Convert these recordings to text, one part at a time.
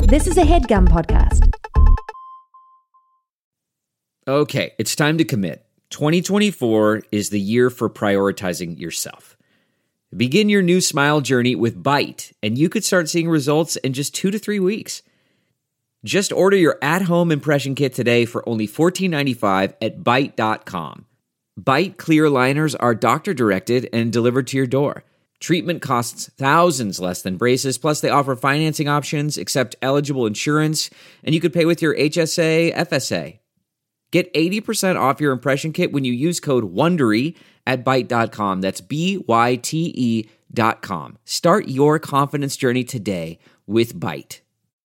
This is a HeadGum podcast. Okay, it's time to commit. 2024 is the year for prioritizing yourself. Begin your new smile journey with Byte, and you could start seeing results in just 2 to 3 weeks. Just order your at-home impression kit today for only $14.95 at Byte.com. Byte clear liners are doctor-directed and delivered to your door. Treatment costs thousands less than braces, plus they offer financing options, accept eligible insurance, and you could pay with your HSA, FSA. Get 80% off your impression kit when you use code WONDERY at Byte.com. That's BYTE.com. Start your confidence journey today with Byte.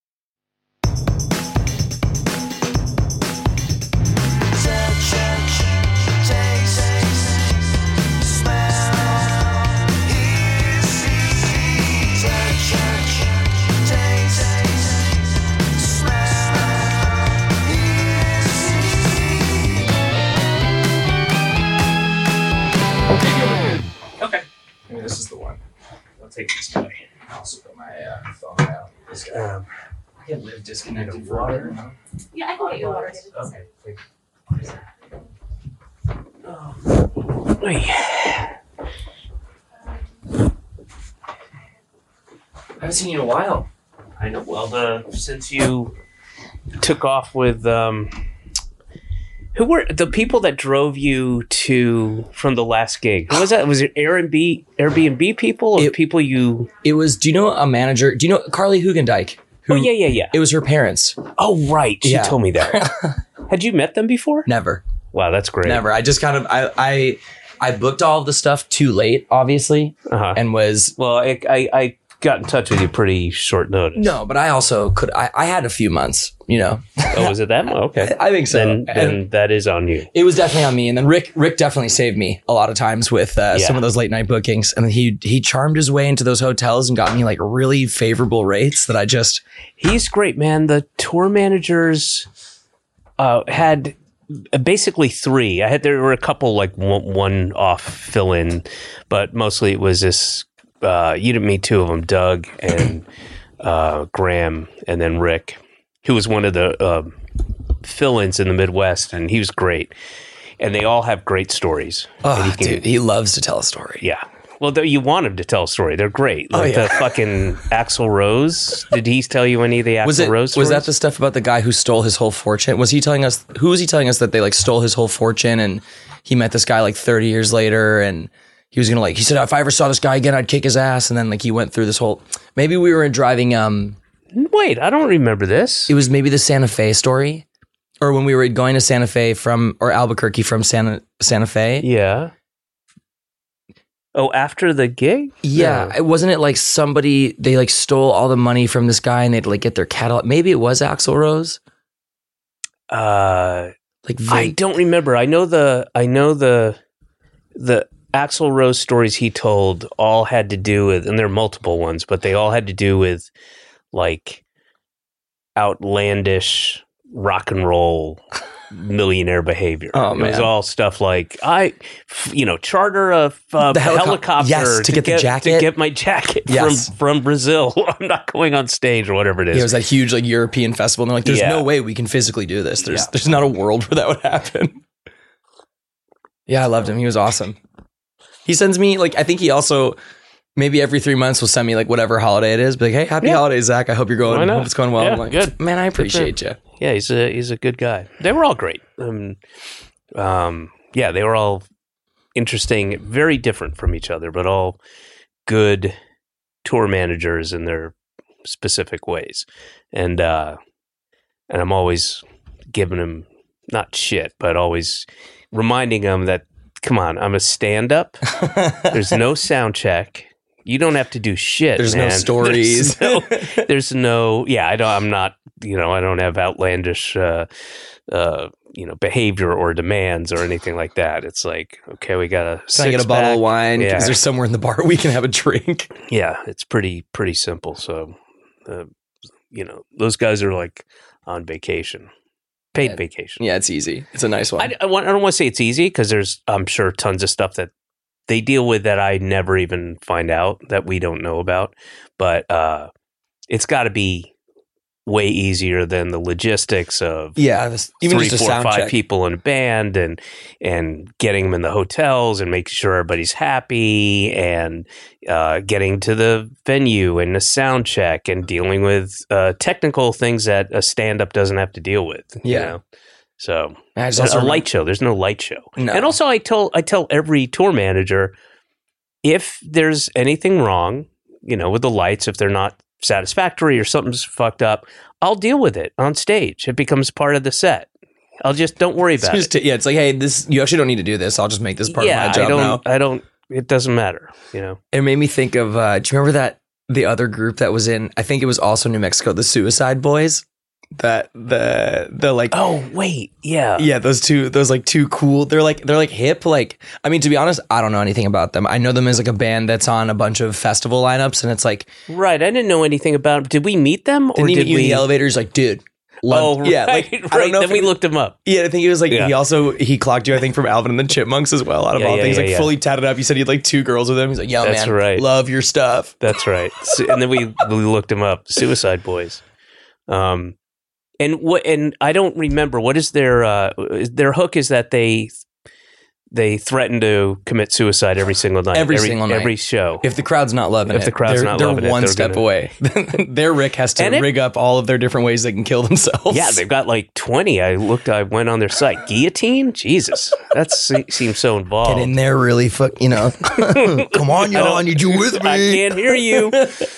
Okay. Maybe this is the one. I'll take this guy. I'll also put my phone out. This guy. I can live disconnected for water. Yeah, I can get you water. Okay. I haven't seen you in a while. I know. Well, since you took off with who were the people that drove you from the last gig? Who was that? Was it Airbnb people or people you? It was. Do you know a manager? Do you know Carly Hugendijk? Yeah. It was her parents. Oh, right. She Yeah. told me that. Had you met them before? Never. Wow, that's great. Never. I just kind of I booked all of the stuff too late, obviously, and was. Well, I got in touch with you pretty short notice. No, but I also could. I had a few months, you know. Oh, was it that? Okay. I think so. Then that is on you. It was definitely on me. And then Rick definitely saved me a lot of times with some of those late night bookings. And then he charmed his way into those hotels and got me like really favorable rates that I just. He's great, man. The tour managers had basically three. There were a couple like one off fill in, but mostly it was this. You didn't meet two of them, Doug and Graham, and then Rick, who was one of the fill-ins in the Midwest, and he was great. And they all have great stories. Oh, dude, he loves to tell a story. Yeah. Well, you want him to tell a story. They're great. Like the fucking Axl Rose. Did he tell you any of the Axl Rose stories? Was that the stuff about the guy who stole his whole fortune? Who was he telling us that they like stole his whole fortune and he met this guy like 30 years later and he was gonna he said, if I ever saw this guy again, I'd kick his ass. And then he went through this whole, maybe we were driving, wait, I don't remember this. It was maybe the Santa Fe story or when we were going to Santa Fe or Albuquerque from Santa Fe. Yeah. Oh, after the gig? Yeah. Wasn't it like somebody, they stole all the money from this guy and they'd get their catalog. Maybe it was Axl Rose. I don't remember. I know the Axl Rose stories he told all had to do with, and there are multiple ones, but they all had to do with like outlandish rock and roll millionaire behavior. Oh, man. It was all stuff like charter a helicopter to get the jacket, to get my jacket from Brazil. I'm not going on stage or whatever it is. It was that huge European festival. And they're like, there's no way we can physically do this. There's not a world where that would happen. Yeah, I loved him. He was awesome. He sends me I think he also maybe every 3 months will send me whatever holiday it is. Be like, hey, happy holidays, Zach. I hope hope it's going well. Yeah, I'm like, good. Man, I appreciate you. Yeah, he's a good guy. They were all great. They were all interesting, very different from each other, but all good tour managers in their specific ways. And I'm always giving them not shit, but always reminding them that, come on, I'm a stand-up. There's no sound check. You don't have to do shit. There's man. no stories. There's no. Yeah, I don't have outlandish, behavior or demands or anything like that. It's like, okay, we got a. Can I get a bottle of wine? Because there's somewhere in the bar we can have a drink. Yeah, it's pretty simple. So, those guys are like on vacation. Paid vacation. Yeah, it's easy. It's a nice one. I don't want to say it's easy because there's, I'm sure, tons of stuff that they deal with that I never even find out that we don't know about. But it's got to be way easier than the logistics of even 3, just a 4, sound 5 check. people in a band and getting them in the hotels and making sure everybody's happy and getting to the venue and a sound check and dealing with technical things that a stand-up doesn't have to deal with. Yeah. You know? So Also a light show. There's no light show. No. And also I tell every tour manager, if there's anything wrong, with the lights, if they're not satisfactory or something's fucked up, I'll deal with it on stage. It becomes part of the set. I'll just don't worry about it. It's like, hey, you actually don't need to do this. I'll just make this part of my job now. I don't. It doesn't matter. It made me think of. Do you remember the other group that was in? I think it was also New Mexico, the Suicide Boys. That the like. Oh wait, yeah, those two cool. They're like hip. Like, I mean, to be honest, I don't know anything about them. I know them as like a band that's on a bunch of festival lineups, and it's like, right. I didn't know anything about them. Did we meet them, or did we? In the elevators, like, dude. Yeah, like, right. I don't know Then we looked him up. Yeah, I think he was like he clocked you. I think from Alvin and the Chipmunks as well. Out of all things, fully tatted up. You said he had like 2 girls with him. He's like, yo, that's man, right. Love your stuff. That's right. And then we looked him up. Suicide Boys. And I don't remember what is their hook is that they threaten to commit suicide every single night. Every show. If the crowd's not loving it, they're one step away. Their Rick has to rig up all of their different ways they can kill themselves. Yeah, they've got like 20. I went on their site. Guillotine? Jesus. That seems so involved. Get in there really come on, y'all. I need you with me. I can't hear you.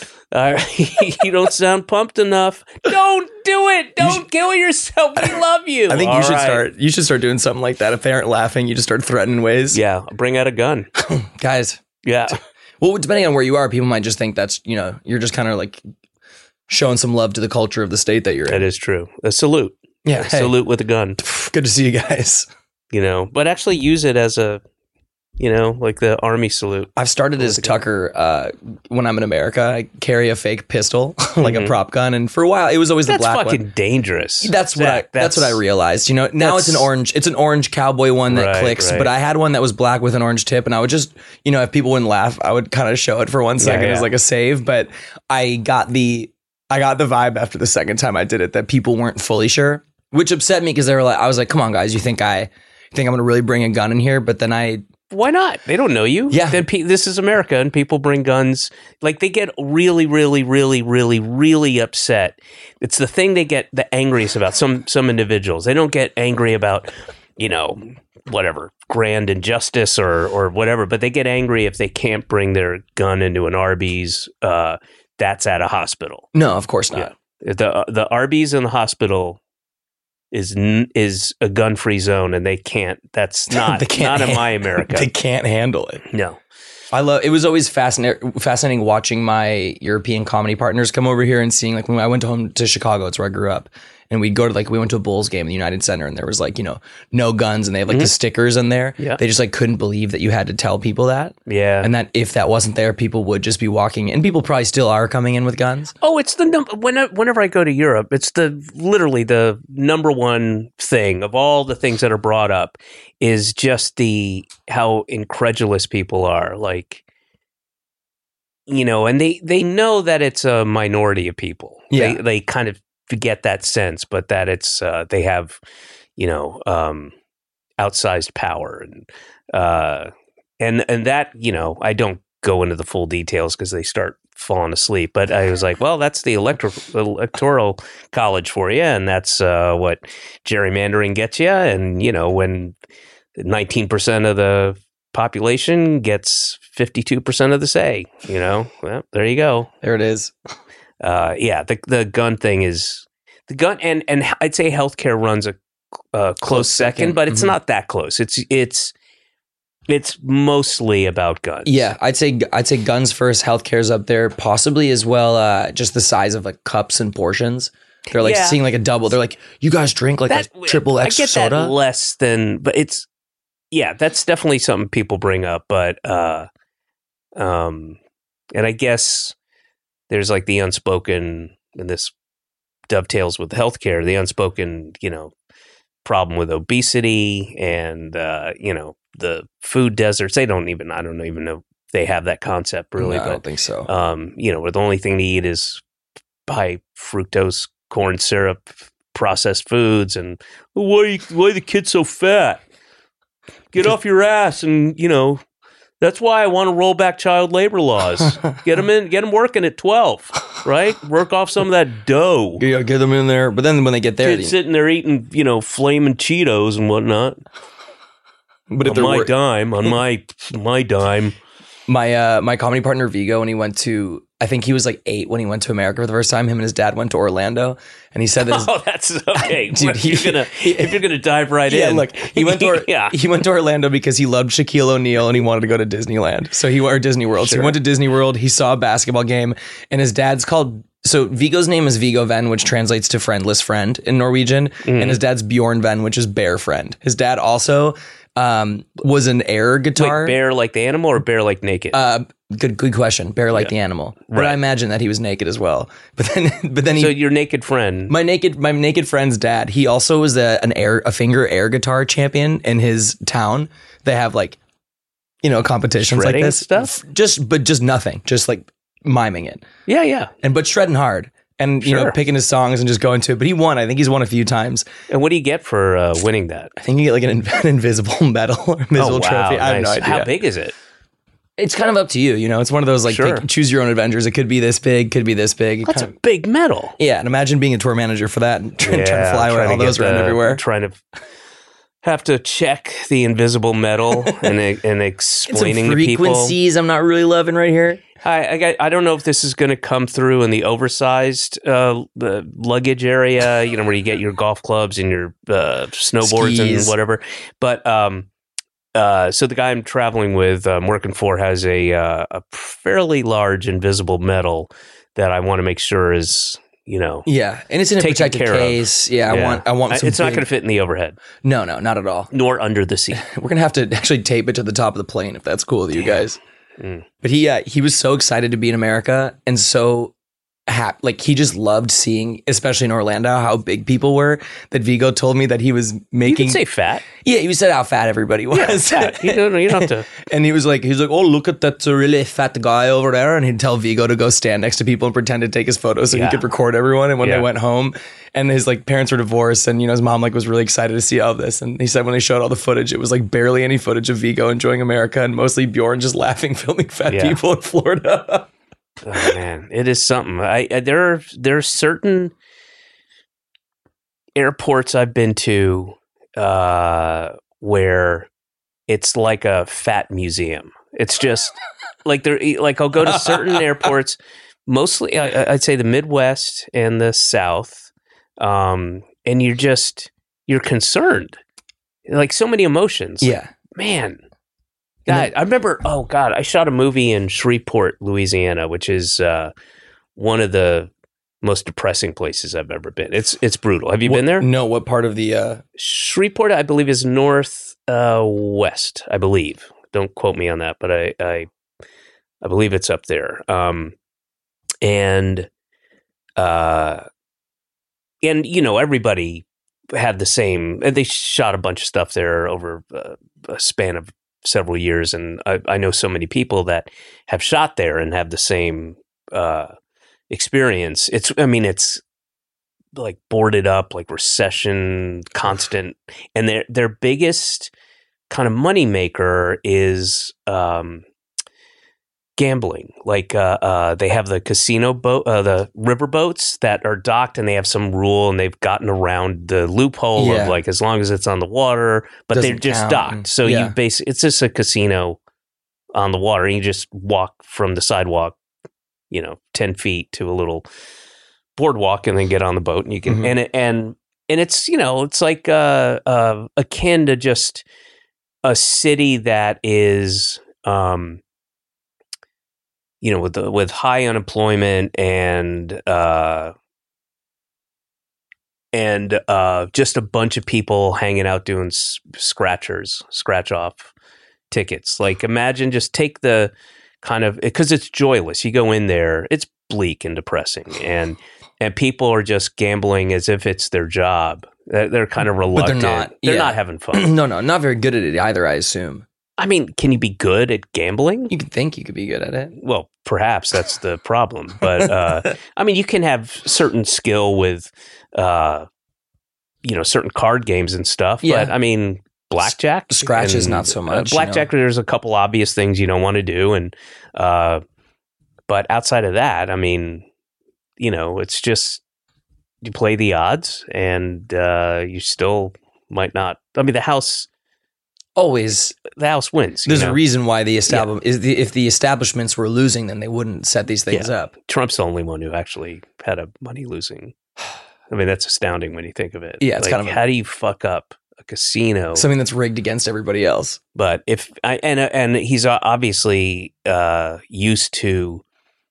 You don't sound pumped enough. Don't do it. Don't kill yourself. We love you. I think you should start doing something like that. If they aren't laughing, you just start threatening ways. Yeah, bring out a gun. Guys. Yeah. Well, depending on where you are, people might just think that's, you're just kind of like showing some love to the culture of the state that you're in. That is true. A salute. Yeah. Salute with a gun. Good to see you guys. But actually use it as a, like the army salute. I've started as Tucker when I'm in America. I carry a fake pistol, like a prop gun, and for a while it was always the black one. That's fucking dangerous. That's what I realized. Now it's an orange cowboy one that clicks. Right. But I had one that was black with an orange tip, and I would just, if people wouldn't laugh, I would kind of show it for 1 second as like a save. But I got the vibe after the second time I did it that people weren't fully sure, which upset me because they were like, I was like, come on, guys, you think I'm going to really bring a gun in here? But then why not? They don't know you. Yeah. This is America, and people bring guns. Like, they get really, really, really, really, really upset. It's the thing they get the angriest about. Some individuals, they don't get angry about, whatever, grand injustice or whatever, but they get angry if they can't bring their gun into an Arby's that's at a hospital. No, of course not. Yeah. The Arby's in the hospital is a gun-free zone, and they can't. That's not not in my America. They can't handle it. No. It was always fascinating watching my European comedy partners come over here and seeing, like, when I went home to Chicago, it's where I grew up, and we'd go to, like, we went to a Bulls game in the United Center, and there was, like, no guns, and they have, like, the stickers in there. Yeah. They just, like, couldn't believe that you had to tell people that. Yeah. And that if that wasn't there, people would just be walking, and people probably still are coming in with guns. Oh, it's whenever I go to Europe, it's literally the number one thing of all the things that are brought up is just how incredulous people are. Like, and they know that it's a minority of people. Yeah. They kind of get that sense, but that it's they have, outsized power and that, I don't go into the full details because they start falling asleep. But I was like, well, that's the electoral college for you, and that's what gerrymandering gets you. And when 19% of the population gets 52% of the say, well, there you go. There it is. The gun thing is the gun, and I'd say healthcare runs a close second, but it's not that close. It's mostly about guns. Yeah, I'd say guns first. Healthcare's up there, possibly as well. Just the size of like cups and portions. They're like seeing like a double. They're like, you guys drink like a triple X soda. I get that less than, but it's that's definitely something people bring up. But and I guess there's like the unspoken, and this dovetails with healthcare, the unspoken, problem with obesity and, the food deserts. I don't even know if they have that concept really. No, I don't think so. Where the only thing to eat is high fructose corn syrup, processed foods, and why are the kids so fat? Get off your ass, and that's why I want to roll back child labor laws. Get them working at 12, right? Work off some of that dough. Yeah, get them in there. But then when they get there, kids sitting there eating, flaming Cheetos and whatnot. But if on my dime. My comedy partner Vigo, when he went to, I think he was like 8 when he went to America for the first time. Him and his dad went to Orlando, and he said that. That's okay, dude. If you're gonna dive right in, look, he went to Orlando because he loved Shaquille O'Neal and he wanted to go to Disneyland. So he went to Disney World. Sure. So he went to Disney World. He saw a basketball game, and his dad's called. So Vigo's name is Viggo Venn, which translates to friendless friend in Norwegian, and his dad's Bjorn Venn, which is bear friend. His dad also was an air guitar. Wait, bear like the animal or bear like naked? Good question. Bear like the animal, but I imagine that he was naked as well. But then so your naked friend, my naked friend's dad, he also was a finger air guitar champion in his town. They have competitions shredding like this stuff, just nothing, just like miming it. Yeah, but shredding hard. And, picking his songs and just going to it. But he won. I think he's won a few times. And what do you get for winning that? I think you get like an invisible medal or invisible trophy. I have no idea. How big is it? It's kind of up to you. It's one of those choose your own adventures. It could be this big, could be this big. That's a big medal. Yeah. And imagine being a tour manager for that and trying to fly with all those around everywhere. Trying to have to check the invisible medal and explaining to people. Frequencies I'm not really loving right here. I don't know if this is going to come through in the oversized luggage area, where you get your golf clubs and your snowboards skis and whatever. But so the guy I'm traveling with, working for, has a fairly large invisible medal that I want to make sure is, yeah, and it's in a protected case. Yeah, I want. It's not going to fit in the overhead. No, not at all. Nor under the seat. We're gonna have to actually tape it to the top of the plane if that's cool with you guys. But he was so excited to be in America and so happy. Like he just loved seeing, especially in Orlando, how big people were. That Vigo told me that he was making. You can say fat. Yeah, he said how fat everybody was. Yeah, fat. You don't have to. And he was like, oh, look at that really fat guy over there. And he'd tell Vigo to go stand next to people and pretend to take his photos so he could record everyone. And when they went home, and his parents were divorced, and his mom was really excited to see all this. And he said when they showed all the footage, it was barely any footage of Vigo enjoying America and mostly Bjorn just laughing, filming fat people in Florida. Oh man, it is something. There are certain airports I've been to where it's like a fat museum. It's just I'll go to certain airports, mostly I'd say the Midwest and the South, and you're concerned, so many emotions. Yeah, man. God, I remember. Oh God, I shot a movie in Shreveport, Louisiana, which is one of the most depressing places I've ever been. It's brutal. Have you been there? No. What part of the Shreveport? I believe is north west. I believe. Don't quote me on that, but I believe it's up there. And everybody had the same. They shot a bunch of stuff there over a span of several years, and I know so many people that have shot there and have the same experience. It's boarded up, recession, constant, and their biggest kind of money maker is gambling. They have the casino boat, the river boats that are docked, and they have some rule, and they've gotten around the loophole of as long as it's on the water, but they're just docked. So it's just a casino on the water, and you just walk from the sidewalk, 10 feet to a little boardwalk, and then get on the boat, and you can and it's it's like akin to just a city that is with high unemployment and just a bunch of people hanging out doing scratch off tickets. Imagine, just take the kind of, because it's joyless. You go in there, it's bleak and depressing, and people are just gambling as if it's their job. They're kind of reluctant. But they're not having fun. No, not very good at it either, I assume. I mean, can you be good at gambling? You could think you could be good at it. Well, perhaps that's the problem. But, I mean, you can have certain skill with, certain card games and stuff. Yeah. But, I mean, blackjack? Scratch is not so much. Blackjack, there's a couple obvious things you don't want to do. And but outside of that, I mean, it's just you play the odds and you still might not. I mean, the house wins. There's a reason why the establishment if the establishments were losing, then they wouldn't set these things up. Trump's the only one who actually had a money losing. I mean, that's astounding when you think of it. Yeah, it's kind of how do you fuck up a casino? Something that's rigged against everybody else. But and he's obviously used to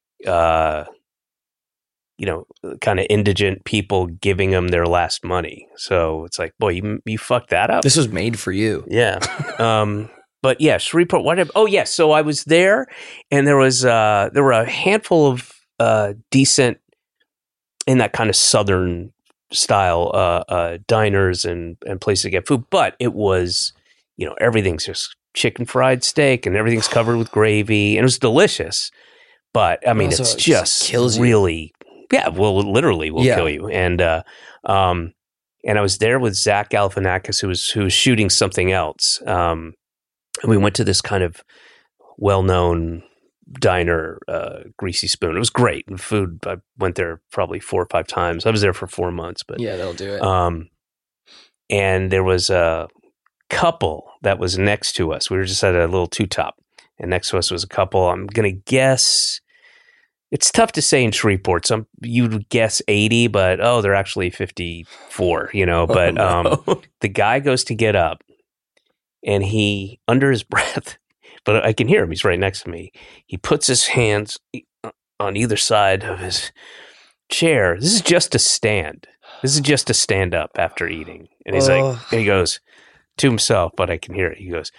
kind of indigent people giving him their last money. So it's like, boy, you fucked that up. This was made for you. Yeah. But yeah, Shreveport. So I was there, and there were a handful of decent in that kind of southern style diners and places to get food, but it was everything's just chicken fried steak and everything's covered with gravy, and it was delicious. But I mean, it's just kills you. Really. Yeah, well, it literally will kill you. And I was there with Zach Galifianakis, who was shooting something else. And we went to this kind of well-known diner, Greasy Spoon. It was great. And food, I went there probably 4 or 5 times. I was there for 4 months. But yeah, that'll do it. And there was a couple that was next to us. We were just at a little two-top. And next to us was a couple. I'm going to guess... It's tough to say in Shreveport. You would guess 80, but they're actually 54, But the guy goes to get up, and he, under his breath, but I can hear him. He's right next to me. He puts his hands on either side of his chair. This is just a stand. This is just to stand up after eating. And he's like, and he goes to himself, but I can hear it. He goes,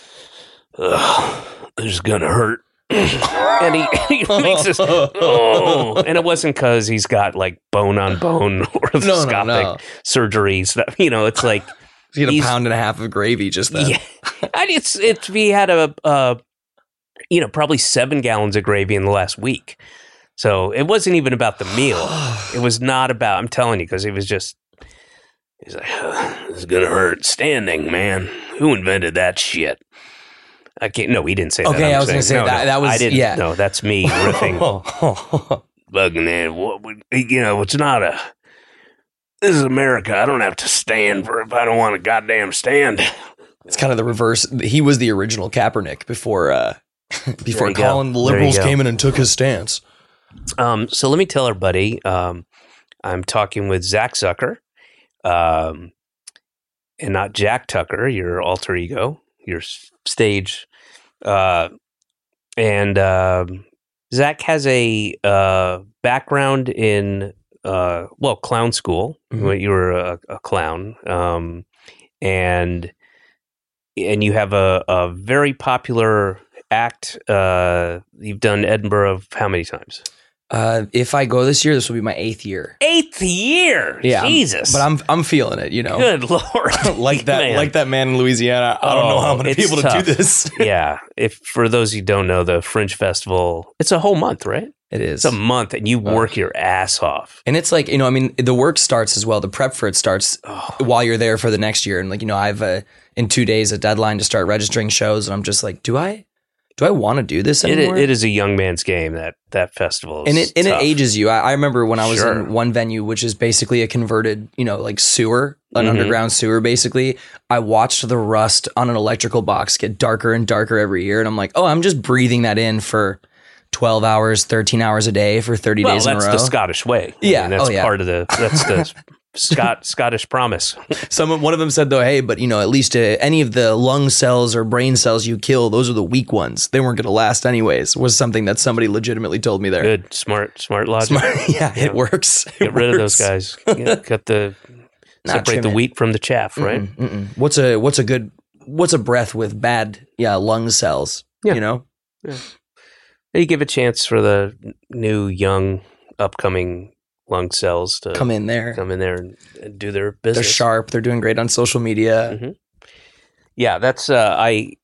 "This is gonna hurt." And he makes this, and it wasn't because he's got like bone on bone orthoscopic surgery stuff. It's like he had a pound and a half of gravy just then. Yeah, and he had probably 7 gallons of gravy in the last week. So it wasn't even about the meal. It was not about. I'm telling you, because he's like, this is gonna hurt standing, man. Who invented that shit? I can't. No, he didn't say that. Okay, I was going to say that. That was. I didn't. Yeah. No, that's me riffing. Bugging in. It's not a. This is America. I don't have to stand for if I don't want to goddamn stand. It's kind of the reverse. He was the original Kaepernick before Colin. The liberals came in and took his stance. So let me tell everybody. I'm talking with Zach Zucker, and not Jack Tucker, your alter ego, your stage. And Zach has a background in clown school. Mm-hmm. You were a clown, and you have a very popular act. You've done Edinburgh how many times? If I go this year, this will be my 8th year. 8th year, yeah, Jesus! But I'm feeling it, Good Lord, like that man in Louisiana. I don't know how I'm going to be able to do this. Yeah, if for those who don't know, the Fringe Festival, it's a whole month, right? It is. It's a month, and you work your ass off. And it's like the work starts as well. The prep for it starts while you're there for the next year, and I've in 2 days a deadline to start registering shows, and I'm just like, do I want to do this anymore? It is a young man's game, that festival. And it ages you. I remember when I was in one venue, which is basically a converted, like sewer, an underground sewer, basically. I watched the rust on an electrical box get darker and darker every year. And I'm like, I'm just breathing that in for 12 hours, 13 hours a day for 30 days in a row. That's the Scottish way. Yeah. That's part of that's the Scottish promise. One of them said though, hey, but at least any of the lung cells or brain cells you kill, those are the weak ones. They weren't going to last anyways. Was something that somebody legitimately told me there. Good, smart logic. It works. Get rid of those guys. Separate the wheat from the chaff, right? What's a breath with bad lung cells? Yeah. You give a chance for the new young upcoming lung cells to come in there and do their business. They're sharp. They're doing great on social media. Mm-hmm. Yeah, that's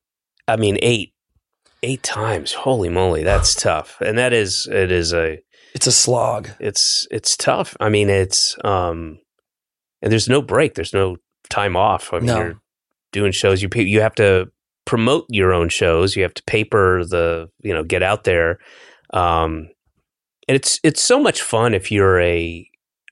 I mean, eight times. Holy moly, that's tough. And it's a slog. It's tough. I mean, it's and there's no break. There's no time off. I mean, you're doing shows. You have to promote your own shows. You have to paper get out there. And it's so much fun if you're a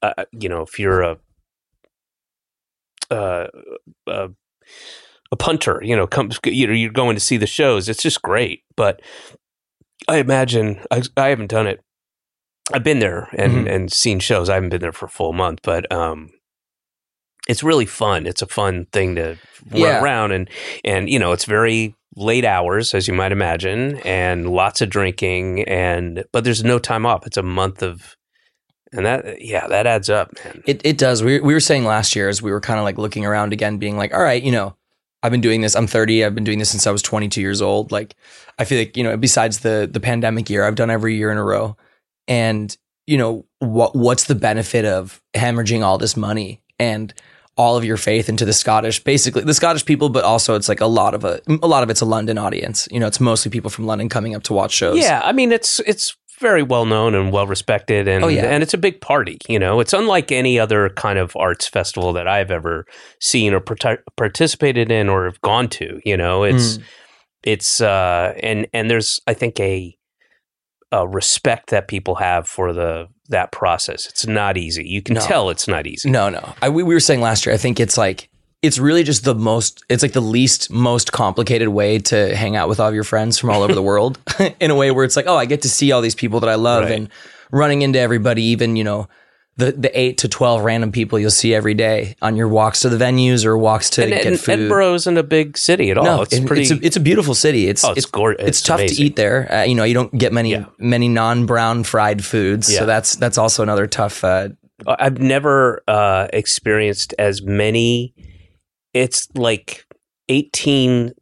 punter, you're going to see the shows. It's just great. But I imagine I haven't done it. I've been there and seen shows. I haven't been there for a full month, but it's really fun. It's a fun thing to run around and it's very late hours, as you might imagine, and lots of drinking but there's no time off. It's a month of, and that adds up, man. It does. We were saying last year as we were kind of like looking around again, being like, all right, I've been doing this. I'm 30. I've been doing this since I was 22 years old. Like, I feel like, besides the pandemic year, I've done every year in a row. And, what's the benefit of hemorrhaging all this money and all of your faith into the Scottish people, but also it's like a lot of it's a London audience. It's mostly people from London coming up to watch shows. Yeah. I mean, it's very well known and well respected, and it's a big party. It's unlike any other kind of arts festival that I've ever seen or participated in or have gone to. It's and there's, I think, a respect that people have for that process. It's not easy. You can tell it's not easy. No. We were saying last year, I think it's like, it's really just it's like the least most complicated way to hang out with all of your friends from all over the world in a way where it's like, oh, I get to see all these people that I love and running into everybody, even, the 8 to 12 random people you'll see every day on your walks to the venues or walks to get food. Edinburgh isn't a big city at all. No, it's a beautiful city. It's gorgeous. It's tough amazing to eat there. You don't get many non-brown fried foods. Yeah. So that's also another tough. I've never experienced as many. It's like 18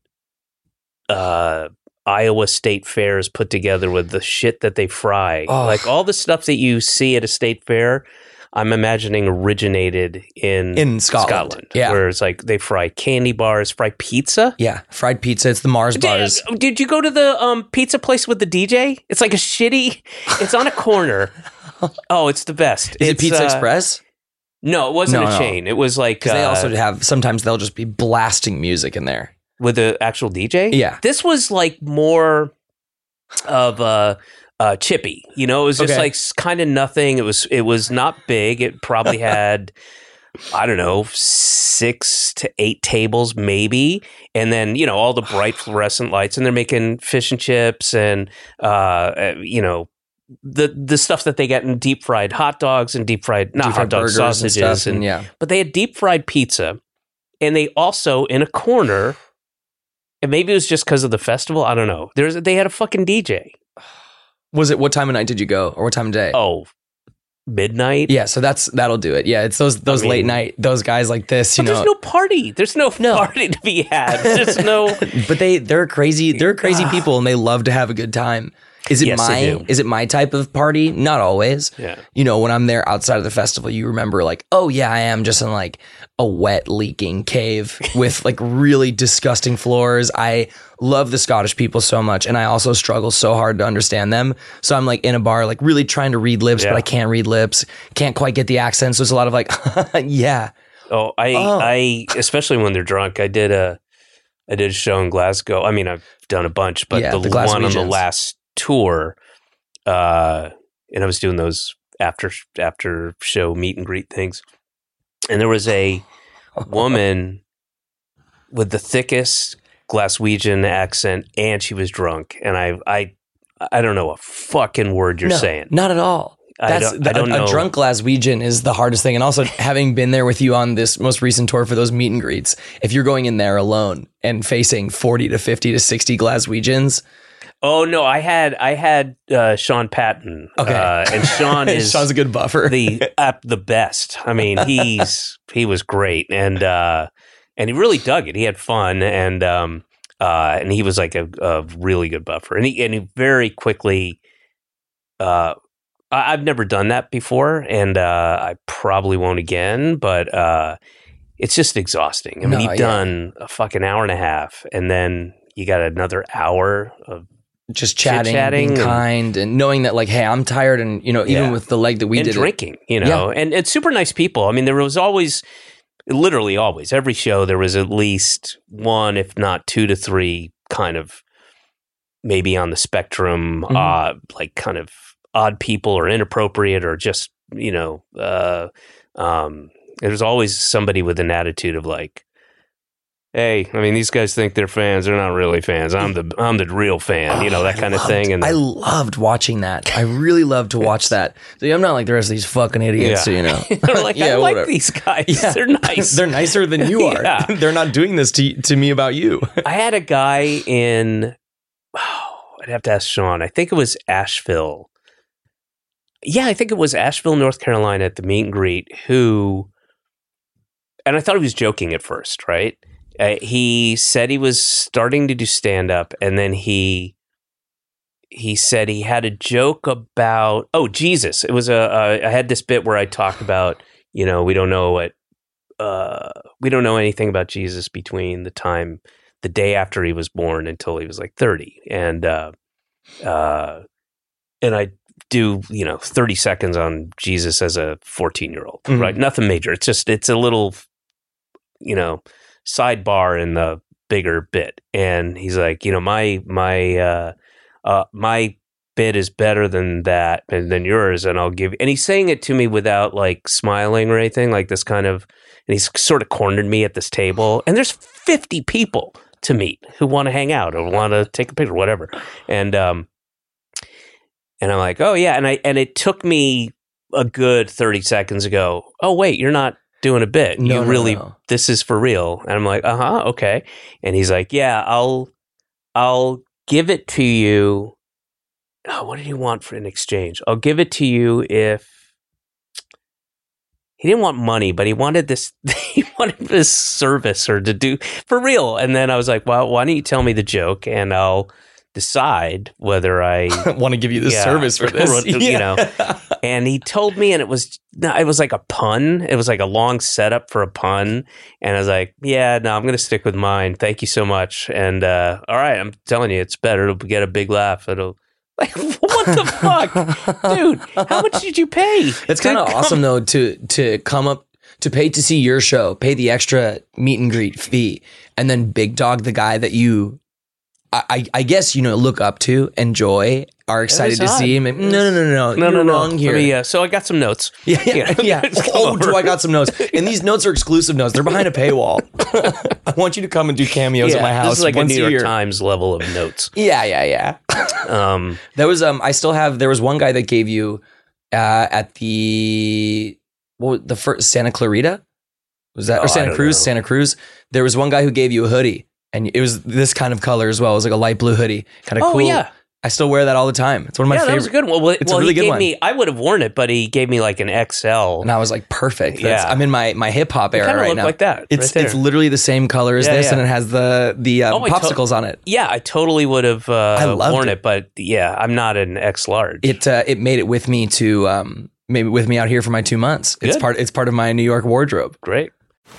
Iowa State fairs put together with the shit that they fry. Oh. Like all the stuff that you see at a state fair, I'm imagining originated in Scotland. Yeah. Where it's like they fry candy bars, fry pizza. Yeah, fried pizza. It's the Mars bars. Did you go to the pizza place with the DJ? It's like it's on a corner. Oh, it's the best. Is it Pizza Express? No, it wasn't a chain. It was like... Because they also have... Sometimes they'll just be blasting music in there. With the actual DJ? Yeah. This was like more of a chippy. It was just like kind of nothing. It was not big. It probably had, I don't know, 6 to 8 tables maybe. And then, all the bright fluorescent lights. And they're making fish and chips and, the stuff that they get in deep fried hot dogs and deep fried hot dog sausages but they had deep fried pizza, and they also in a corner, and maybe it was just because of the festival, I don't know, they had a fucking DJ. Was it, what time of night did you go, or what time of day? Oh, midnight. Yeah, so that'll do it. Yeah, it's those late night, those guys like this. There's no party. There's no party to be had. There's no. But they're crazy. They're crazy people, and they love to have a good time. Is it my type of party? Not always. Yeah. When I'm there outside of the festival, you remember like, oh yeah, I am just in like a wet leaking cave with like really disgusting floors. I love the Scottish people so much, and I also struggle so hard to understand them. So I'm like in a bar, like really trying to read lips, but I can't read lips. Can't quite get the accent. So it's a lot of like, yeah. Oh, I especially when they're drunk. I did a show in Glasgow. I mean, I've done a bunch, but the one on the last tour, and I was doing those after show meet and greet things, and there was a woman with the thickest Glaswegian accent, and she was drunk, and I don't know a fucking word you're saying. Not at all. I don't know. A drunk Glaswegian is the hardest thing, and also having been there with you on this most recent tour for those meet and greets, if you're going in there alone and facing 40 to 50 to 60 Glaswegians. Oh no, I had Sean Patton. Okay, and Sean Sean's a good buffer. the best. I mean, he was great, and he really dug it. He had fun, and he was like a really good buffer, and he very quickly. I've never done that before, and I probably won't again. But it's just exhausting. I mean, you've done a fucking hour and a half, and then you got another hour of just chatting being kind, and knowing that like, hey, I'm tired, and even with the leg that we and did, drinking, and super nice people. I mean, there was always, literally always, every show there was at least one, if not 2 to 3, kind of maybe on the spectrum, like kind of odd people or inappropriate or just there's always somebody with an attitude of like, hey, I mean, these guys think they're fans. They're not really fans. I'm the real fan, that kind of thing. And I loved watching that. I really loved to watch that. So I'm not like the rest of these fucking idiots, They're like, I like whatever. these guys. Yeah. They're nice. They're nicer than you are. Yeah. They're not doing this to me about you. I had a guy in, I'd have to ask Sean. I think it was Asheville. Yeah, I think it was Asheville, North Carolina at the meet and greet and I thought he was joking at first, right? He said he was starting to do stand-up, and then he said he had a joke about, Jesus. It was I had this bit where I talk about, we don't know anything about Jesus between the day after he was born until he was like 30. And I do, 30 seconds on Jesus as a 14-year-old, right? Nothing major. It's a little, sidebar in the bigger bit. And he's like, my bit is better than that and than yours. And and he's saying it to me without like smiling or anything, like this kind of, and he's sort of cornered me at this table, and there's 50 people to meet who want to hang out or want to take a picture, whatever. And I'm like, oh yeah. And it took me a good 30 seconds ago. Oh wait, you're not doing a bit. No. This is for real. And I'm like, okay. And he's like, yeah, I'll give it to you. Oh, what did he want for an exchange? I'll give it to you if he didn't want money, but he wanted this. He wanted this service or to do for real. And then I was like, well, why don't you tell me the joke and I'll decide whether I want to give you the service for this, And he told me, and it was like a pun. It was like a long setup for a pun. And I was like, yeah, no, I'm going to stick with mine. Thank you so much. And all right, I'm telling you, it's better. It'll get a big laugh. It'll like, what the fuck, dude? How much did you pay? It's kind of awesome though to come up to pay to see your show, pay the extra meet and greet fee, and then big dog the guy that you. I guess, look up to, enjoy, are excited to see him. No. You're wrong here. So I got some notes. Yeah. Do I got some notes? And these notes are exclusive notes. They're behind a paywall. I want you to come and do cameos at my house. This is like once a New York Times level of notes. Yeah. There was there was one guy that gave you at the first Santa Clarita? Was that or Santa Cruz? Santa Cruz. There was one guy who gave you a hoodie. And it was this kind of color as well. It was like a light blue hoodie. Kind of cool. Yeah. I still wear that all the time. It's one of my favorite. That was a good one. It's a really good one. I would have worn it, but he gave me like an XL. And I was like, perfect. I'm in my hip hop era right now. Like that. It's literally the same color as this, and it has the popsicles on it. Yeah, I totally would have worn it, but yeah, I'm not an X large. It made it with me to maybe with me out here for my 2 months. Good. It's part of my New York wardrobe. Great.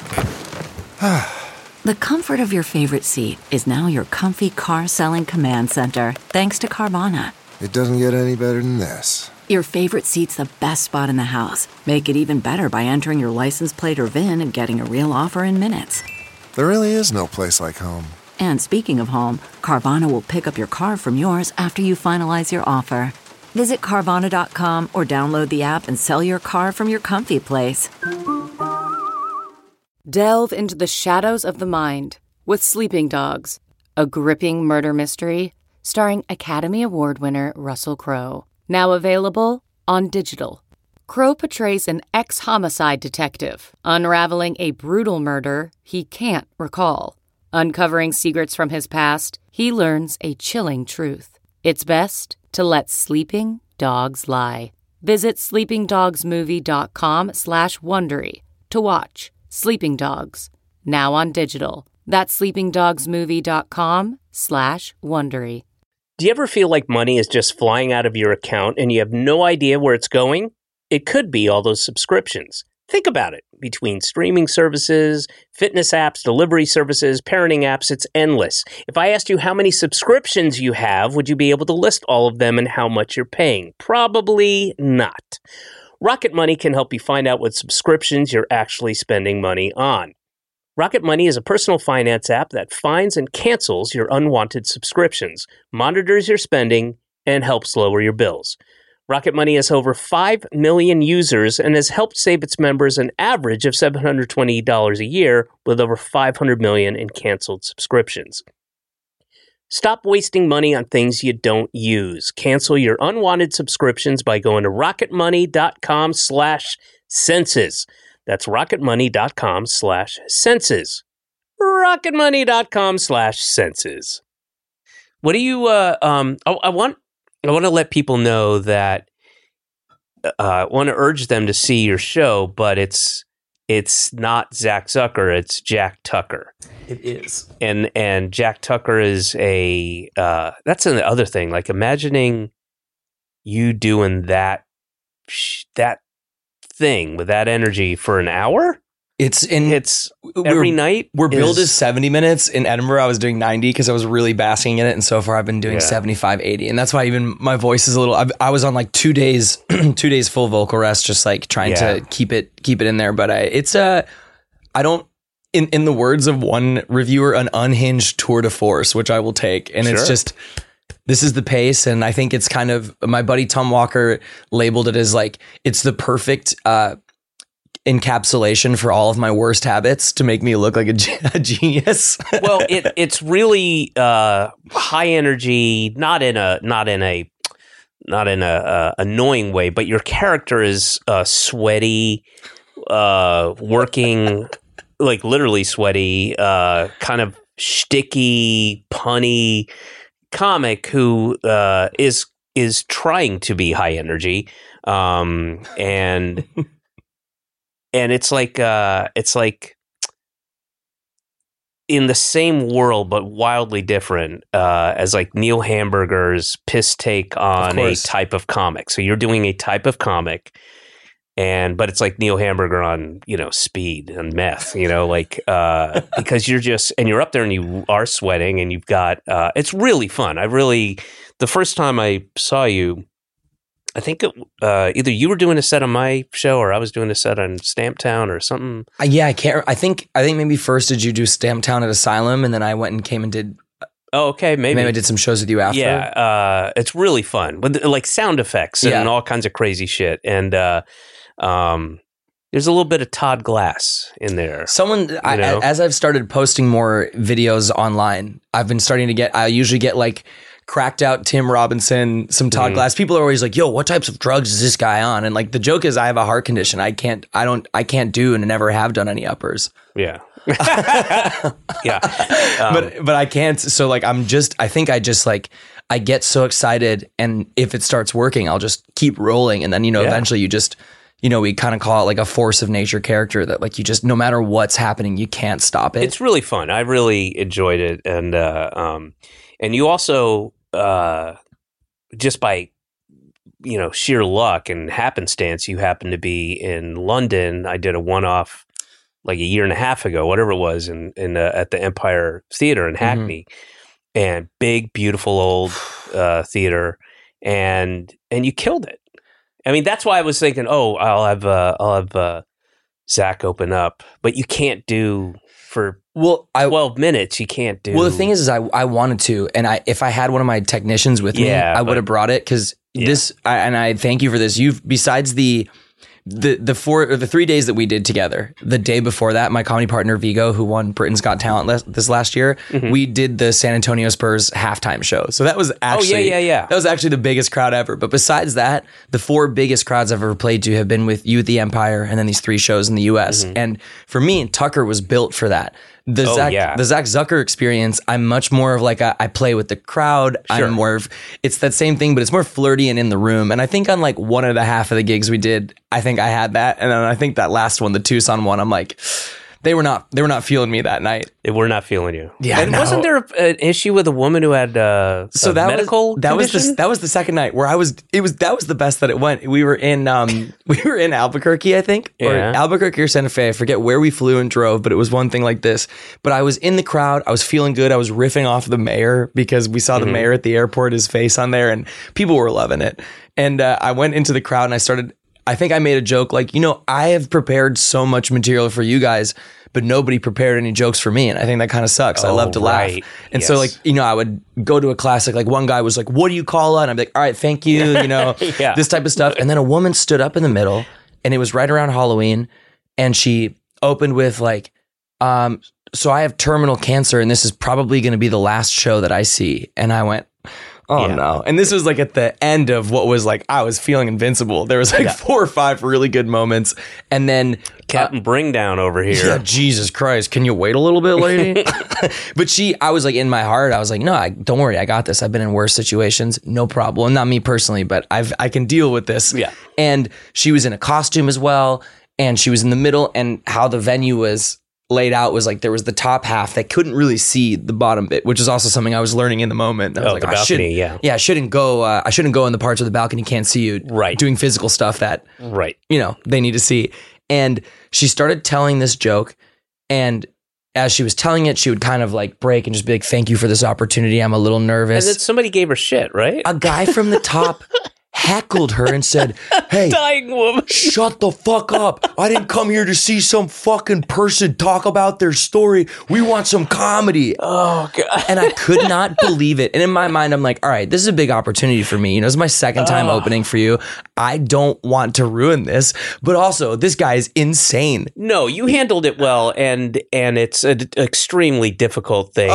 The comfort of your favorite seat is now your comfy car-selling command center, thanks to Carvana. It doesn't get any better than this. Your favorite seat's the best spot in the house. Make it even better by entering your license plate or VIN and getting a real offer in minutes. There really is no place like home. And speaking of home, Carvana will pick up your car from yours after you finalize your offer. Visit Carvana.com or download the app and sell your car from your comfy place. Delve into the shadows of the mind with Sleeping Dogs, a gripping murder mystery starring Academy Award winner Russell Crowe. Now available on digital. Crowe portrays an ex-homicide detective unraveling a brutal murder he can't recall. Uncovering secrets from his past, he learns a chilling truth. It's best to let sleeping dogs lie. Visit sleepingdogsmovie.com/Wondery to watch Sleeping Dogs, now on digital. That's sleepingdogsmovie.com/Wondery. Do you ever feel like money is just flying out of your account and you have no idea where it's going? It could be all those subscriptions. Think about it. Between streaming services, fitness apps, delivery services, parenting apps, it's endless. If I asked you how many subscriptions you have, would you be able to list all of them and how much you're paying? Probably not. Rocket Money can help you find out what subscriptions you're actually spending money on. Rocket Money is a personal finance app that finds and cancels your unwanted subscriptions, monitors your spending, and helps lower your bills. Rocket Money has over 5 million users and has helped save its members an average of $720 a year with over 500 million in canceled subscriptions. Stop wasting money on things you don't use. Cancel your unwanted subscriptions by going to rocketmoney.com/senses. That's rocketmoney.com/senses. rocketmoney.com/senses. What do you, I want to let people know that I want to urge them to see your show, but it's not Zach Zucker, it's Jack Tucker. It is. And Jack Tucker is that's another thing, like imagining you doing that thing with that energy for an hour. It's every night. We're billed as 70 minutes. In Edinburgh, I was doing 90 because I was really basking in it. And so far, I've been doing 75, 80. And that's why even my voice is a little. I was on like 2 days, 2 days full vocal rest, just like trying to keep it in there. But I don't. In the words of one reviewer, an unhinged tour de force, which I will take. And it's just, this is the pace. And I think it's kind of, my buddy Tom Walker labeled it as like, it's the perfect encapsulation for all of my worst habits to make me look like a genius. Well, it's really high energy, not in a annoying way, but your character is sweaty, working, like literally sweaty, kind of shticky, punny comic who is trying to be high energy, and it's like in the same world but wildly different, as like Neil Hamburger's piss take on a type of comic. So you're doing a type of comic, but it's like Neil Hamburger on, speed and meth, because you're up there and you are sweating and you've got, it's really fun. The first time I saw you, I think either you were doing a set on my show or I was doing a set on Stamptown or something. Yeah, I can't. I think maybe first did you do Stamptown at Asylum, and then I went and came and did. Oh, okay, maybe I did some shows with you after. Yeah, it's really fun with like sound effects and all kinds of crazy shit. And there's a little bit of Todd Glass in there. As I've started posting more videos online, I've been starting to get. I usually get like cracked out Tim Robinson, some Todd Glass. People are always like, yo, what types of drugs is this guy on? And like the joke is I have a heart condition. I can't do and never have done any uppers. Yeah. Yeah. But I can't. So like, I get so excited, and if it starts working, I'll just keep rolling. And then, eventually you just, we kind of call it like a force of nature character that like, you just, no matter what's happening, you can't stop it. It's really fun. I really enjoyed it. And you also, just by, sheer luck and happenstance, you happen to be in London. I did a one-off like a year and a half ago, whatever it was, at the Empire Theater in Hackney, and big, beautiful old theater, and you killed it. I mean, that's why I was thinking, I'll have Zach open up, but you can't do for 12 minutes. You can't do. Well, the thing is I wanted to, and if I had one of my technicians with me, I would have brought it because I thank you for this. Besides the 3 days that we did together, the day before that, my comedy partner Vigo, who won Britain's Got Talent this last year, we did the San Antonio Spurs halftime show. So that was actually that was actually the biggest crowd ever. But besides that, the 4 biggest crowds I've ever played to have been with you at the Empire, and then these 3 shows in the US. And for me, Tucker was built for that. The Zach Zucker experience, I'm much more of like I play with the crowd. Sure. I'm more of, it's that same thing, but it's more flirty and in the room. And I think on like 1.5 of the gigs we did, I think I had that. And then I think that last one, the Tucson one, I'm like, They were not feeling me that night. They were not feeling you. Yeah, and no. wasn't there an issue with a woman who had medical condition? That was the second night where that was the best that it went. We were in Albuquerque, I think, or Albuquerque or Santa Fe. I forget where we flew and drove, but it was one thing like this. But I was in the crowd. I was feeling good. I was riffing off the mayor because we saw the mayor at the airport, his face on there, and people were loving it. And I went into the crowd and I think I made a joke like, I have prepared so much material for you guys, but nobody prepared any jokes for me. And I think that kind of sucks. I love to laugh. And so I would go to a classic, like one guy was like, what do you call it? And I'd be like, all right, thank you. This type of stuff. And then a woman stood up in the middle and it was right around Halloween. And she opened with like, so I have terminal cancer and this is probably going to be the last show that I see. And I went, oh no. And this was like at the end of what was like, I was feeling invincible. There was like 4 or 5 really good moments. And then Captain Bringdown over here. Yeah, Jesus Christ. Can you wait a little bit, lady? But I was like in my heart, I was like, no, don't worry. I got this. I've been in worse situations. No problem. Well, not me personally, but I can deal with this. Yeah. And she was in a costume as well. And she was in the middle, and how the venue was laid out was like there was the top half that couldn't really see the bottom bit, which is also something I was learning in the moment. I was like, the balcony, I shouldn't go in the parts where the balcony can't see you doing physical stuff that they need to see. And she started telling this joke, and as she was telling it, she would kind of like break and just be like, thank you for this opportunity. I'm a little nervous. And then somebody gave her shit, right? A guy from the top heckled her and said, hey, dying woman, shut the fuck up. I didn't come here to see some fucking person talk about their story. We want some comedy. Oh, God. And I could not believe it. And in my mind, I'm like, all right, this is a big opportunity for me. This is my second time opening for you. I don't want to ruin this. But also, this guy is insane. No, you handled it well, and it's an extremely difficult thing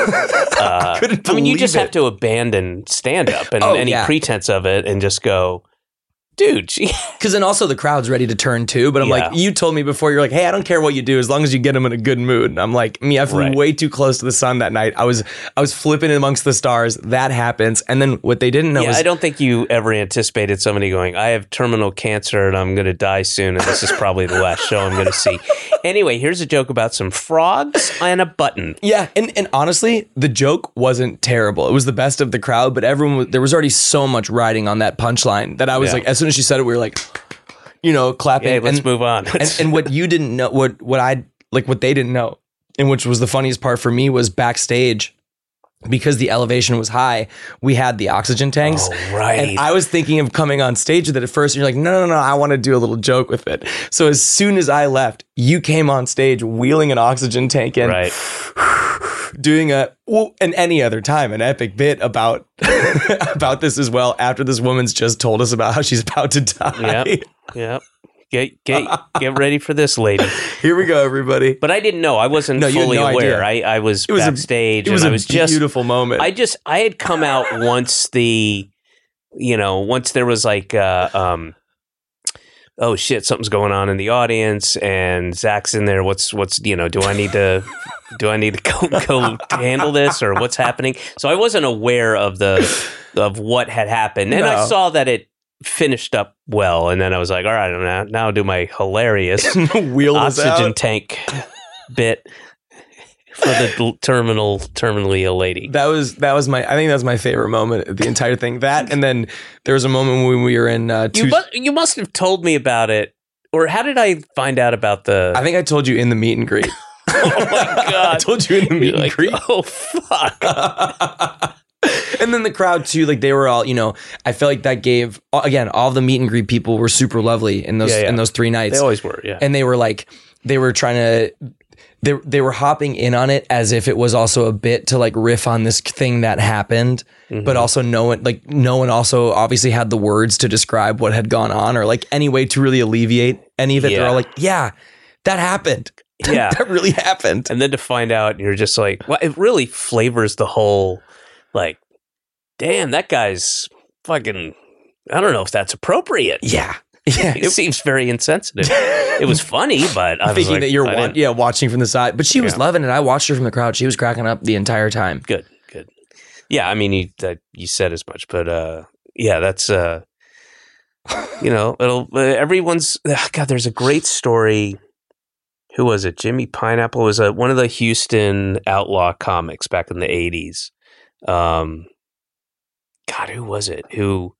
to... couldn't believe you just it. have to abandon stand-up and any pretense of it and just go, dude. Because then also the crowd's ready to turn too. But I'm like, you told me before, you're like, hey, I don't care what you do as long as you get them in a good mood. And I'm like, I flew way too close to the sun that night. I was flipping amongst the stars. That happens. And then what they didn't know is... I don't think you ever anticipated somebody going, I have terminal cancer and I'm going to die soon. And this is probably the last show I'm going to see. Anyway, here's a joke about some frogs and a button. Yeah, and honestly, the joke wasn't terrible. It was the best of the crowd, but there was already so much riding on that punchline that I was like, as soon as she said it, we were like, clapping. Hey, let's move on. and what you didn't know, what they didn't know, and which was the funniest part for me, was backstage. Because the elevation was high, we had the oxygen tanks. Oh, right. And I was thinking of coming on stage with it at first. And you're like, no, I want to do a little joke with it. So as soon as I left, you came on stage wheeling an oxygen tank in. Right. Doing and any other time, an epic bit about this as well, after this woman's just told us about how she's about to die. Yep. Get ready for this, lady. Here we go, everybody. But I didn't know. I wasn't fully aware. I was backstage. It was a beautiful moment. I had come out once once there was like, oh shit, something's going on in the audience, and Zach's in there. What's do I need to go handle this, or what's happening? So I wasn't aware of what had happened, and I saw that it finished up well, and then I was like, all right, now I'll do my hilarious oxygen tank bit for the terminally ill lady. I think that was my favorite moment of the entire thing. That, and then there was a moment when we were in you must have told me about it, or how did I find out about the... I think I told you in the meet and greet. Oh my God. I told you in the meet and greet. Oh fuck. And then the crowd too, like they were all, I feel like that gave, again, all the meet and greet people were super lovely in those 3 nights. They always were, yeah. And they were trying to, they were hopping in on it as if it was also a bit to like riff on this thing that happened, but also no one also obviously had the words to describe what had gone on or like any way to really alleviate any of it. They're all like, yeah, that happened. Yeah. That really happened. And then to find out, you're just like, well, it really flavors the whole, like, damn, that guy's fucking, I don't know if that's appropriate. Yeah. It seems very insensitive. It was funny, but I was thinking like, that you're watching from the side. But she was loving it. I watched her from the crowd. She was cracking up the entire time. Good. Yeah, I mean, you said as much, but that's everyone's. God, there's a great story. who was it? Jimmy Pineapple was one of the Houston outlaw comics back in the 80s. God, who was it?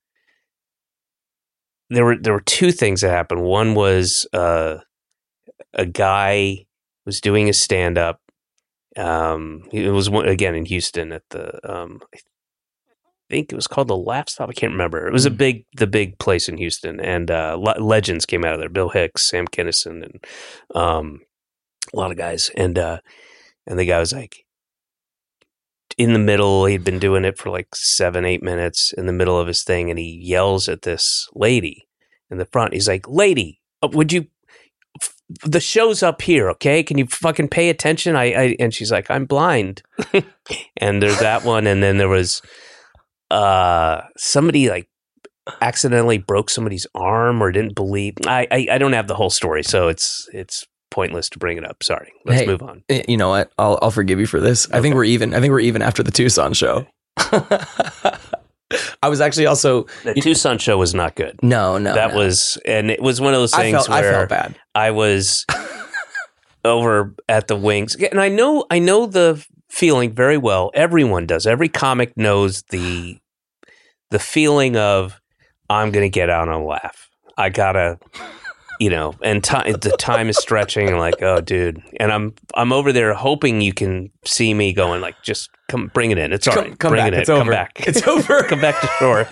There were two things that happened. One was a guy was doing a stand-up. It was again in Houston at the I think it was called the Laugh Stop. I can't remember. It was the big place in Houston, and legends came out of there. Bill Hicks, Sam Kinison, and a lot of guys. And the guy was like, in the middle, he'd been doing it for like 7-8 minutes in the middle of his thing, and he yells at this lady in the front. He's like, "Lady, would you? The show's up here, okay? Can you fucking pay attention?" And she's like, "I'm blind." And there's that one, and then there was somebody like accidentally broke somebody's arm or didn't believe. I don't have the whole story, so it's pointless to bring it up. Sorry. Let's move on. You know what? I'll forgive you for this. Okay. I think we're even after the Tucson show. I was actually also the Tucson show was not good. No, that was, and it was one of those things where I felt bad. I was over at the wings, and I know the feeling very well. Everyone does. Every comic knows the feeling of I'm going to get out on a laugh. I gotta. And the time is stretching. I'm like, oh, dude, and I'm over there hoping you can see me going like, just come, bring it in. It's all right. Come bring back. it in. It's over. Come back. It's over. Come back to shore.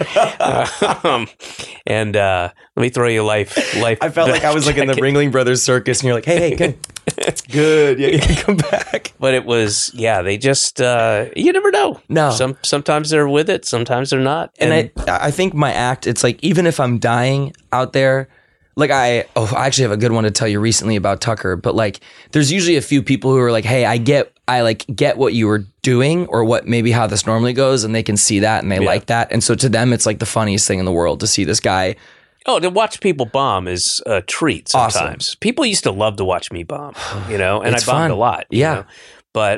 And let me throw you life. I felt like I was like in the Ringling Brothers circus, and you're like, hey, good, good. Yeah, you can come back. But it was, they just you never know. No, sometimes they're with it, sometimes they're not. And I think my act, it's like even if I'm dying out there. Like I actually have a good one to tell you recently about Tucker, but like there's usually a few people who are like, hey, I get what you were doing or what maybe how this normally goes, and they can see that and they like that. And so to them, it's like the funniest thing in the world to see this guy. Oh, to watch people bomb is a treat sometimes. Awesome. People used to love to watch me bomb, and I bombed fun. A lot. Yeah. But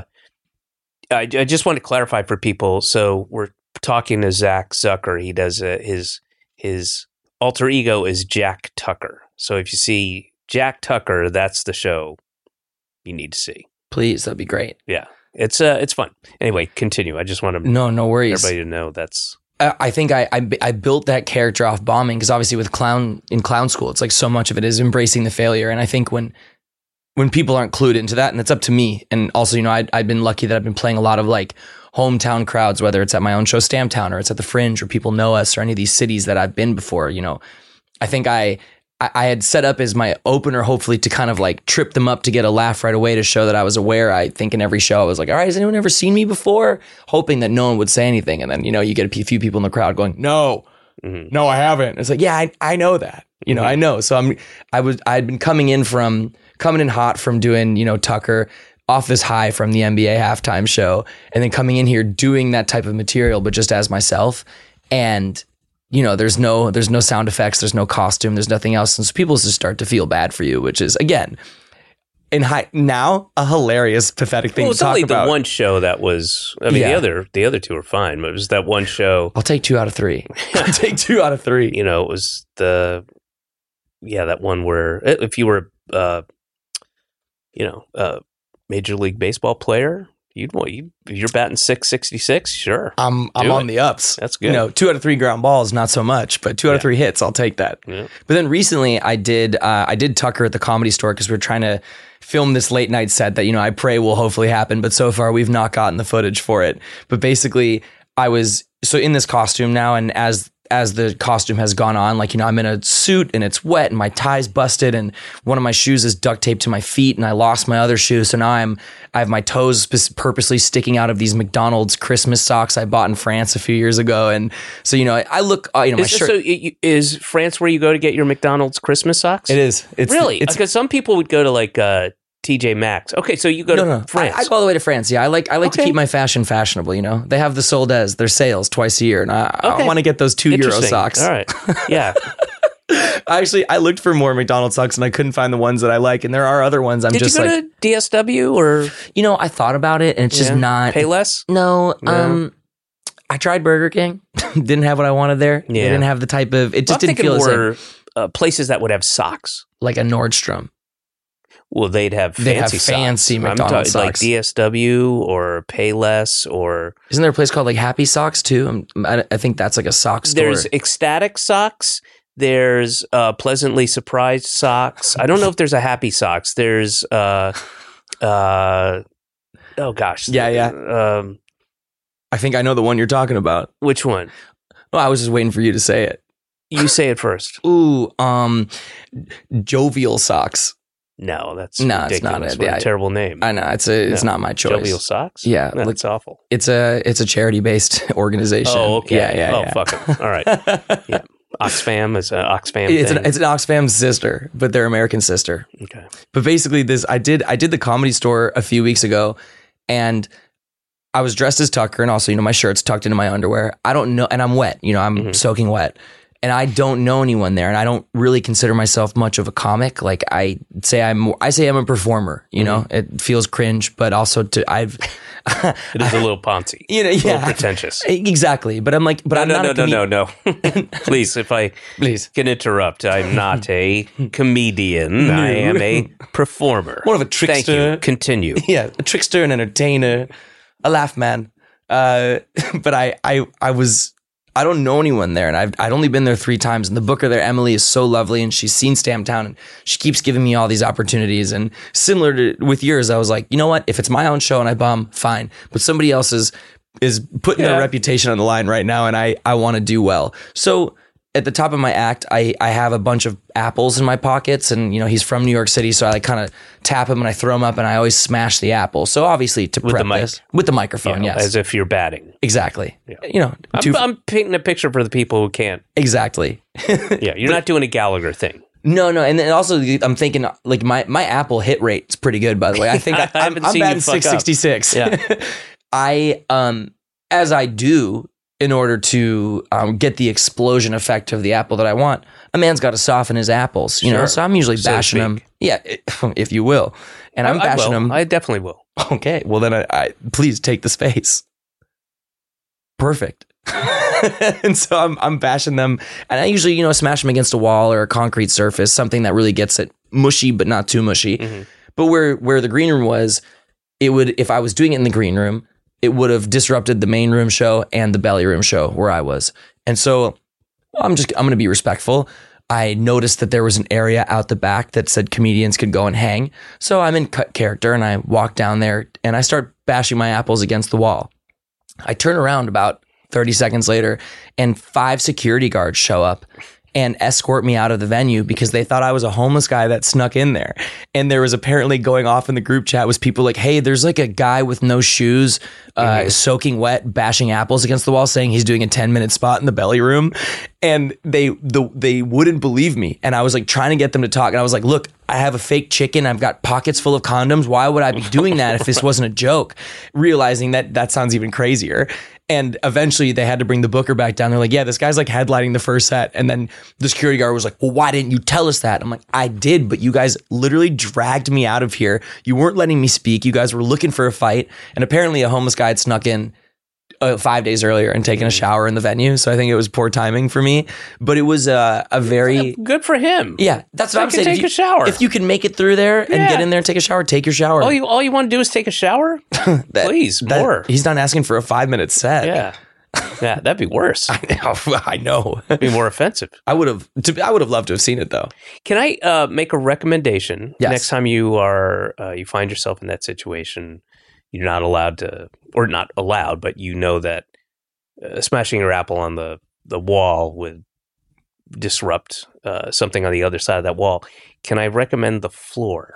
I just want to clarify for people. So we're talking to Zach Zucker. He does his alter ego is Jack Tucker. So if you see Jack Tucker, that's the show you need to see. Please, that'd be great. Yeah, it's fun. Anyway, continue. I just want to no worries. Everybody to know that's. I think I built that character off bombing because obviously with clown school, it's like so much of it is embracing the failure, and I think when people aren't clued into that, and it's up to me, and also I've been lucky that I've been playing a lot of like hometown crowds, whether it's at my own show Stamptown or it's at the Fringe or people know us or any of these cities that I've been before. I think I had set up as my opener, hopefully to kind of like trip them up to get a laugh right away to show that I was aware. I think in every show I was like, all right, has anyone ever seen me before? Hoping that no one would say anything. And then, you get a few people in the crowd going, no, no, I haven't. It's like, yeah, I know that, I know. So I'd been coming in hot from doing, Tucker, off this high from the NBA halftime show, and then coming in here doing that type of material, but just as myself. And, there's no sound effects, there's no costume, there's nothing else. And so people just start to feel bad for you, which is, again, now a hilarious, pathetic thing to talk about. It's only the one show that was, the other two are fine, but it was that one show. I'll take 2 out of 3. I'll take 2 out of 3. It was that one where if you were, Major League Baseball player, you're batting .666, sure. I'm on the ups. That's good. 2 out of 3 ground balls, not so much, but 2 out of 3 hits, I'll take that. Yeah. But then recently I did Tucker at the Comedy Store because we were trying to film this late night set that, I pray will hopefully happen, but so far we've not gotten the footage for it. But basically I was in this costume now, and as the costume has gone on, like, I'm in a suit and it's wet and my tie's busted and one of my shoes is duct taped to my feet and I lost my other shoe. So now I have my toes purposely sticking out of these McDonald's Christmas socks I bought in France a few years ago. And so, I look, my shirt. So is France where you go to get your McDonald's Christmas socks? It is. Really? Because some people would go to like, TJ Maxx. Okay, so you go to France. I go all the way to France. Yeah, I like to keep my fashion fashionable. They have the Soldes, their sales twice a year, and I want to get those €2 socks. All right, yeah. I looked for more McDonald's socks and I couldn't find the ones that I like, and there are other ones. Did you go to DSW or? I thought about it, and it's just not. Pay less? No. I tried Burger King. Didn't have what I wanted there. Yeah. They didn't have the type of. It just didn't feel more places that would have socks, like a Nordstrom. Well, they'd have fancy fancy socks. McDonald's socks. Like DSW or Payless or... Isn't there a place called like Happy Socks too? I think that's like a sock store. There's Ecstatic Socks. There's Pleasantly Surprised Socks. I don't know if there's a Happy Socks. There's... oh, gosh. Yeah. I think I know the one you're talking about. Which one? Well, I was just waiting for you to say it. You say it first. Ooh, Jovial Socks. No, that's no, ridiculous. It's not it. What Yeah, a terrible name. I know it's not my choice. Jovial Socks? Yeah, No, that's awful. It's a charity based organization. Oh, okay. Yeah. Fuck it. All right. Yeah. Oxfam is an Oxfam It's thing. an Oxfam sister, but they're American sister. Okay. But basically, I did the Comedy Store a few weeks ago, and I was dressed as Tucker, and also my shirt's tucked into my underwear. I don't know, and I'm wet. I'm soaking wet. And I don't know anyone there, and I don't really consider myself much of a comic. Like I say I'm a performer. It feels cringe, but also it is a little poncy. Yeah, a little pretentious. Exactly. But I'm like, but no. Please, if I can interrupt, I'm not a comedian. No. I am a performer. More of a trickster. Thank you. Continue. Yeah, a trickster, an entertainer, a laugh man. But I don't know anyone there, and I'd only been there 3 times, and the booker there, Emily, is so lovely, and she's seen Stamptown, and she keeps giving me all these opportunities. And similar to with yours, I was like, you know what? If it's my own show and I bum, fine. But somebody else is putting their reputation on the line right now, and I want to do well. So at the top of my act, I have a bunch of apples in my pockets, and he's from New York City, so I kind of tap him and I throw him up, and I always smash the apple. So obviously to prep this with the microphone, yes, as if you're batting. Exactly. Yeah. I'm painting a picture for the people who can't. Exactly. Yeah, you're not doing a Gallagher thing. No, and then also I'm thinking like my apple hit rate is pretty good, by the way. I think I'm batting 666. Yeah. As I do. In order to get the explosion effect of the apple that I want, a man's got to soften his apples, you know. So I'm usually bashing them, if you will, and I'm bashing them. I definitely will. Okay, well then I please take the space. Perfect. And so I'm bashing them, and I usually smash them against a wall or a concrete surface, something that really gets it mushy but not too mushy. Mm-hmm. But where the green room was, it would, if I was doing it in the green room, it would have disrupted the main room show and the belly room show where I was. And so I'm going to be respectful. I noticed that there was an area out the back that said comedians could go and hang. So I'm in character, and I walk down there and I start bashing my apples against the wall. I turn around about 30 seconds later, and 5 security guards show up and escort me out of the venue because they thought I was a homeless guy that snuck in there. And there was apparently going off in the group chat was people like, hey, there's like a guy with no shoes, soaking wet, bashing apples against the wall, saying he's doing a 10-minute spot in the belly room. And they wouldn't believe me. And I was like trying to get them to talk. And I was like, look, I have a fake chicken. I've got pockets full of condoms. Why would I be doing that if this wasn't a joke? Realizing that sounds even crazier. And eventually they had to bring the booker back down. They're like, yeah, this guy's like headlining the first set. And then the security guard was like, well, why didn't you tell us that? I'm like, I did, but you guys literally dragged me out of here. You weren't letting me speak. You guys were looking for a fight. And apparently a homeless guy had snuck in 5 days earlier and taken a shower in the venue. So I think it was poor timing for me, but it was a very good for him. Yeah. That's what I'm saying. Take a shower. If you can make it through there and get in there and take a shower, take your shower. All you want to do is take a shower? Please, more. He's not asking for a 5-minute set. Yeah. Yeah, that'd be worse. I know. It'd be more offensive. I would have loved to have seen it though. Can I make a recommendation? Yes. Next time you find yourself in that situation, you're not allowed to, or not allowed, but you know that smashing your apple on the wall would disrupt something on the other side of that wall. Can I recommend the floor?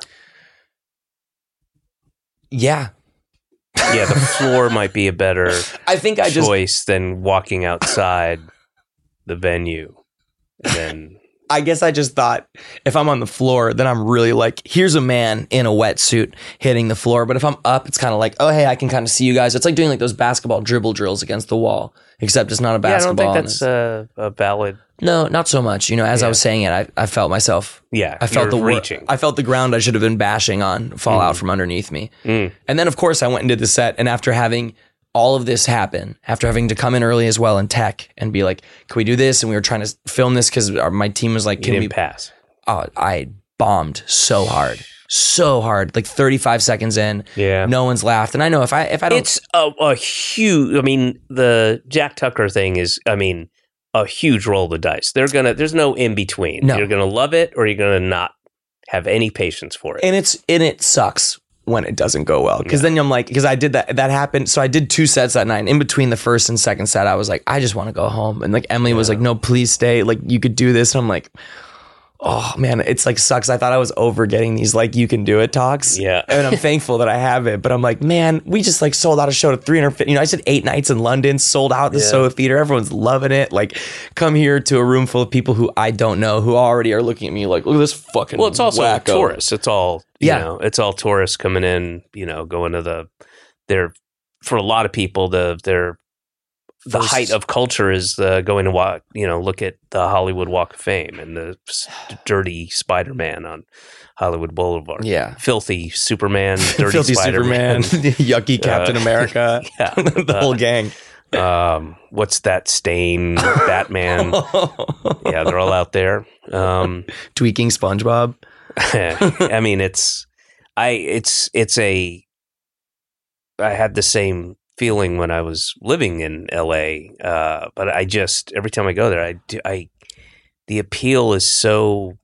Yeah. Yeah, the floor might be a better choice than walking outside the venue. And then I guess I just thought if I'm on the floor, then I'm really like, here's a man in a wetsuit hitting the floor. But if I'm up, it's kind of like, oh, hey, I can kind of see you guys. It's like doing like those basketball dribble drills against the wall, except it's not a basketball. Yeah, I don't think that's a valid. No, not so much. As I was saying it, I felt myself. Yeah, I felt reaching. I felt the ground I should have been bashing on fall out from underneath me. And then, of course, I went and did the set. And after having all of this happen, after having to come in early as well in tech and be like, can we do this? And we were trying to film this because my team was like, can we pass? Oh, I bombed so hard. so hard. Like 35 seconds in, no one's laughed. And I know if I don't, it's a huge. I mean, the Jack Tucker thing is, I mean, a huge roll of the dice. There's no in between. No. You're gonna love it or you're gonna not have any patience for it. and it sucks when it doesn't go well, because then I'm like, because I did that happened. So I did 2 sets that night. In between the first and second set, I was like, I just want to go home. And like Emily was like, no, please stay. Like you could do this. And I'm like, oh man, it's like sucks. I thought I was over getting these like you can do it talks. Yeah. And I'm thankful that I have it. But I'm like, man, we just like sold out a show to 350. I said 8 nights in London, sold out the Soho Theater. Everyone's loving it. Like, come here to a room full of people who I don't know, who already are looking at me like, look at this fucking. Well, it's also wacko. tourists. It's all you know, it's all tourists coming in. Going to for a lot of people the height of culture is going to walk, look at the Hollywood Walk of Fame and the dirty Spider-Man on Hollywood Boulevard. Yeah. Filthy Superman, dirty Filthy Spider-Man. Yucky Captain America. Yeah. The whole gang. What's that stain? Batman. Yeah, they're all out there. Tweaking SpongeBob. I mean, I had the same feeling when I was living in LA, but I just every time I go there, the appeal is so.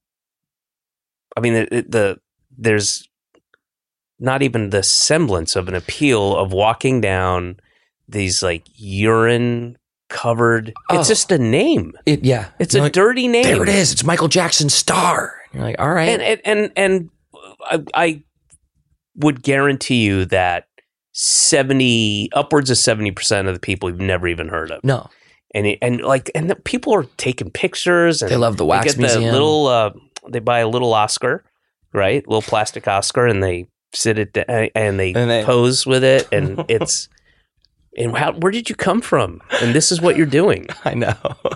I mean, there's not even the semblance of an appeal of walking down these like urine covered. It's just a name. It's a dirty name. There it is. It's Michael Jackson's Star. You're like, all right, and I would guarantee you that upwards of 70% of the people you've never even heard of. No. And the people are taking pictures and they love the wax museum. They buy a little Oscar, right? A little plastic Oscar, and they sit it and they pose with it, and it's. And where did you come from? And this is what you're doing. I know.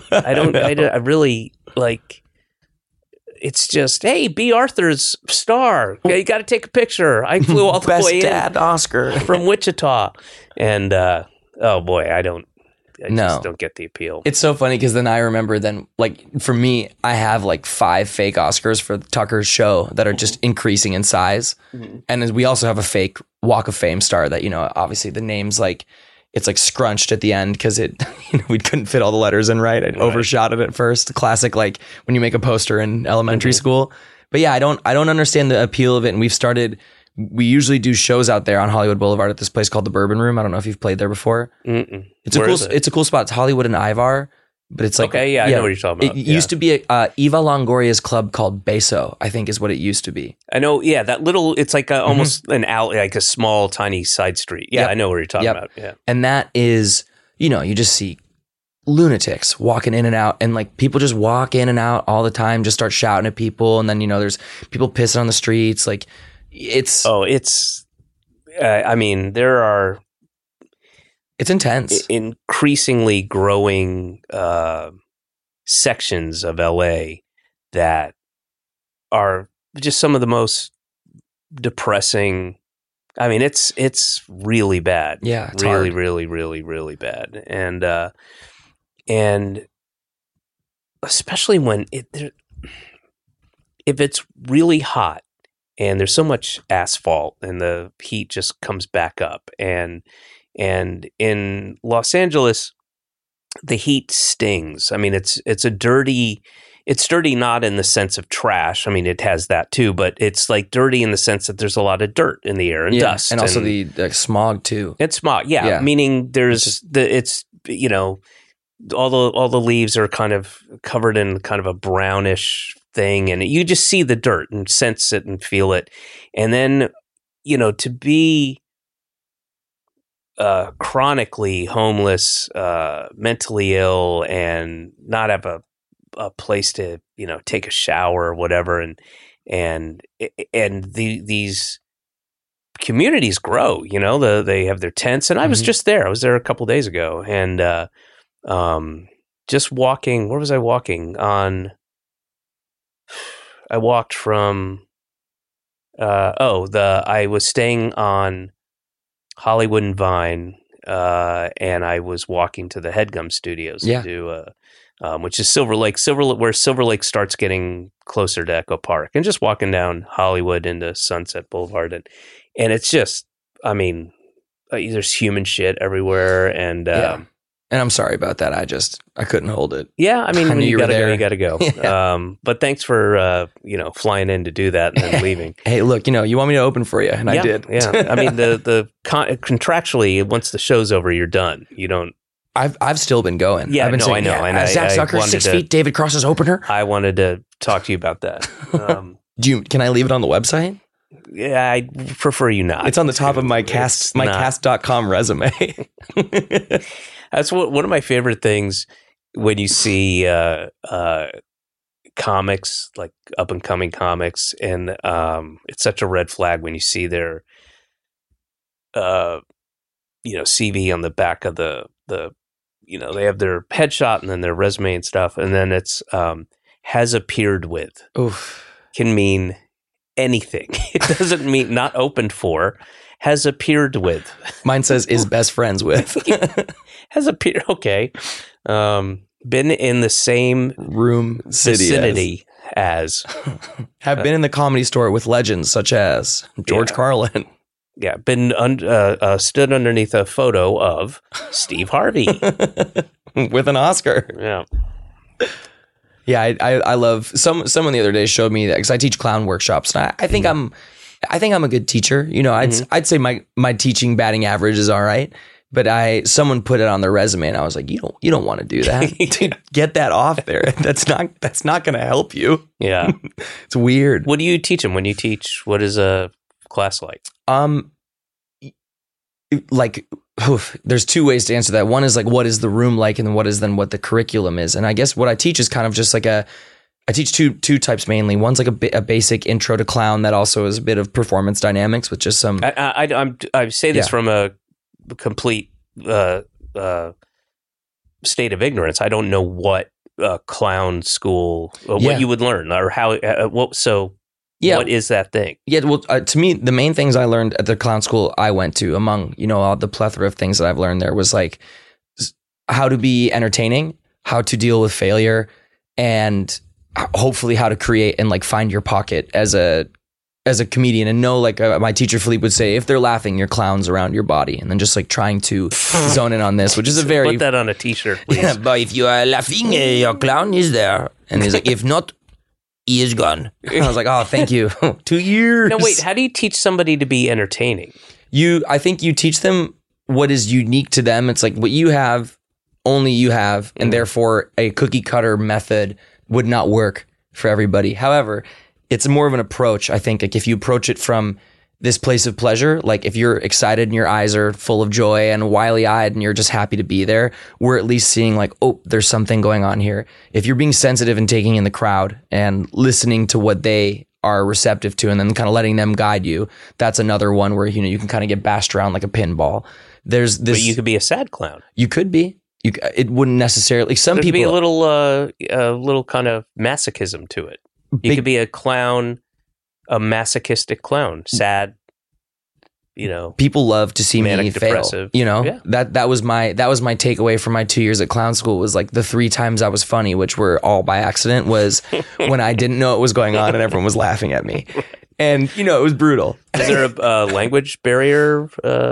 I really like. It's just, hey, B. Arthur's Star. Okay, you got to take a picture. I flew all the Best way dad Oscar from Wichita, and oh boy, I just don't get the appeal. It's so funny because then I remember like for me, I have like 5 fake Oscars for Tucker's show that are just increasing in size, and we also have a fake Walk of Fame star that obviously the name's like. It's like scrunched at the end because we couldn't fit all the letters in right. I overshot it at first. Classic, like when you make a poster in elementary school. But yeah, I don't understand the appeal of it. And we usually do shows out there on Hollywood Boulevard at this place called the Bourbon Room. I don't know if you've played there before. It's a cool spot. It's Hollywood and Ivar. But it's like, I know what you're talking about. It used to be Eva Longoria's club called Beso, I think is what it used to be. I know, yeah, that little, it's like almost an alley, like a small, tiny side street. Yeah, I know what you're talking about. Yeah. And that is, you just see lunatics walking in and out, and like people just walk in and out all the time, just start shouting at people. And then, there's people pissing on the streets. Like I mean, there are. It's intense. Increasingly growing sections of LA that are just some of the most depressing. I mean, it's really bad. Yeah, it's really, hard. really, really, really bad. And especially when if it's really hot and there's so much asphalt and the heat just comes back up and in Los Angeles, the heat stings. I mean, it's dirty not in the sense of trash. I mean, it has that too, but it's like dirty in the sense that there's a lot of dirt in the air and dust. And also the smog too. It's smog, yeah. Meaning there's all the leaves are kind of covered in kind of a brownish thing, and you just see the dirt and sense it and feel it. And then, to be chronically homeless, mentally ill, and not have a place to take a shower or whatever, and these communities grow. They have their tents, and I was just there. I was there a couple days ago, and just walking. Where was I walking on? I walked from. I was staying on Hollywood and Vine, and I was walking to the HeadGum Studios to do which is Silver Lake, where Silver Lake starts getting closer to Echo Park, and just walking down Hollywood into Sunset Boulevard. And it's just, I mean, there's human shit everywhere. And, and I'm sorry about that. I couldn't hold it. Yeah. I mean, when you gotta go, you gotta go. Yeah. But thanks for, flying in to do that and then leaving. Hey, look, you want me to open for you. And I did. Yeah. I mean, contractually, once the show's over, you're done. You don't. I've still been going. Yeah, I've been saying, I know. And Zach Zucker, 6 feet, David Cross's opener. I wanted to talk to you about that. Can I leave it on the website? Yeah, I prefer you not. It's on the top of my cast.com resume. That's one of my favorite things when you see comics, like up and coming comics, and it's such a red flag when you see their CV on the back of the they have their headshot and then their resume and stuff, and then it's has appeared with. Oof. Can mean anything. It doesn't mean not opened for. Has appeared with. Mine says is best friends with. Has appeared. Okay. Been in the same vicinity as. Have been in the Comedy Store with legends such as George Carlin. Yeah. Been stood underneath a photo of Steve Harvey. With an Oscar. Yeah. Yeah, I love someone the other day showed me that because I teach clown workshops, and I think I'm a good teacher. I'd say my teaching batting average is all right, but someone put it on their resume, and I was like, you don't want to do that. Dude, get that off there. That's not going to help you. Yeah, it's weird. What do you teach them when you teach? What is a class like? There's two ways to answer that. One is like, what is the room like? And then what the curriculum is. And I guess what I teach is kind of just like I teach two types mainly. One's like a basic intro to clown that also is a bit of performance dynamics with just some. I say this from a complete state of ignorance. I don't know what clown school, what you would learn or how, what is that thing? Yeah, well, to me, the main things I learned at the clown school I went to, among all the plethora of things that I've learned there, was like how to be entertaining, how to deal with failure, and hopefully how to create and like find your pocket as a comedian. And know, like my teacher Philippe would say, if they're laughing, your clown's around your body, and then just like trying to zone in on this, which is a very put that on a t-shirt, please. Yeah, but if you are laughing, your clown is there, and he's like, if not. He is gone. I was like, oh, thank you. 2 years. No, wait. How do you teach somebody to be entertaining? I think you teach them what is unique to them. It's like what you have, only you have, and therefore a cookie cutter method would not work for everybody. However, it's more of an approach. I think like if you approach it from this place of pleasure, like if you're excited and your eyes are full of joy and wily-eyed and you're just happy to be there, we're at least seeing like, oh, there's something going on here. If you're being sensitive and taking in the crowd and listening to what they are receptive to and then kind of letting them guide you, that's another one where you can kind of get bashed around like a pinball. There's this. But you could be a sad clown. You could be. It wouldn't necessarily. Some people be a little kind of masochism to it. You could be a clown. A masochistic clown, sad, People love to see manic, me depressive. fail. Yeah. That was my takeaway from my 2 years at clown school was like the 3 times I was funny, which were all by accident, was when I didn't know what was going on and everyone was laughing at me. And it was brutal. Is there a language barrier?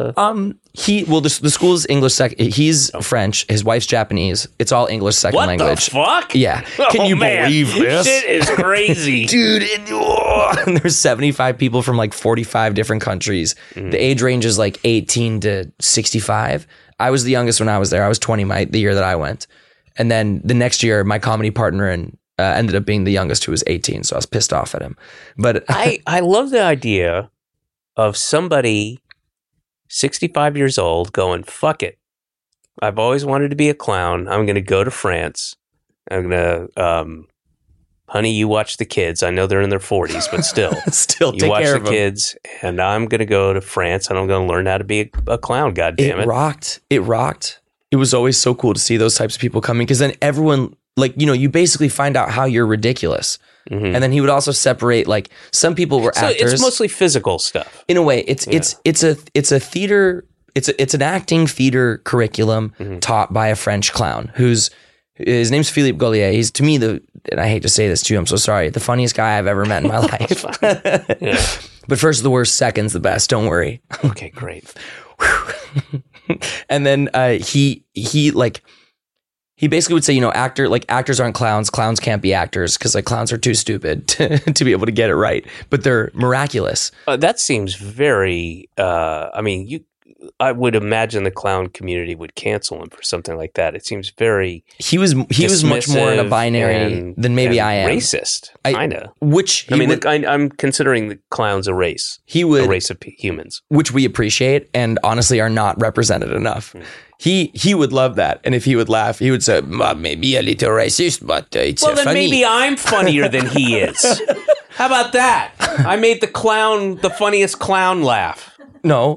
The school's English he's French. His wife's Japanese. It's all English second language. What the fuck? Yeah. Can you believe this? Shit is crazy. Dude, and there's 75 people from like 45 different countries. The age range is like 18 to 65. I was the youngest when I was there. I was 20 the year that I went. And then the next year, my comedy partner ended up being the youngest, who was 18. So I was pissed off at him. But I love the idea of somebody 65 years old going, fuck it. I've always wanted to be a clown. I'm going to go to France. I'm going to, honey, you watch the kids. I know they're in their 40s, but still, you take watch care the of kids. And I'm going to go to France and I'm going to learn how to be a clown. God damn it. It rocked. It was always so cool to see those types of people coming, because then everyone, like, you basically find out how you're ridiculous. Mm-hmm. And then he would also separate, like, some people were actors. It's mostly physical stuff. In a way, it's a theater, it's an acting theater curriculum taught by a French clown who's His name's Philippe Gaulier. He's, to me, and I hate to say this to you, I'm so sorry, the funniest guy I've ever met in my life. Yeah. But first the worst, second's the best. Don't worry. Okay, great. And then he basically would say, actors aren't clowns. Clowns can't be actors because clowns are too stupid to be able to get it right. But they're miraculous. That seems very. I would imagine the clown community would cancel him for something like that. It seems very. He was much more in a binary than maybe I am. Racist, kind of. I'm considering the clowns a race. He would a race of humans, which we appreciate and honestly are not represented enough. He would love that, and if he would laugh, he would say, "Maybe a little racist, but it's well, then funny." Maybe I'm funnier than he is. How about that? I made the funniest clown laugh. No.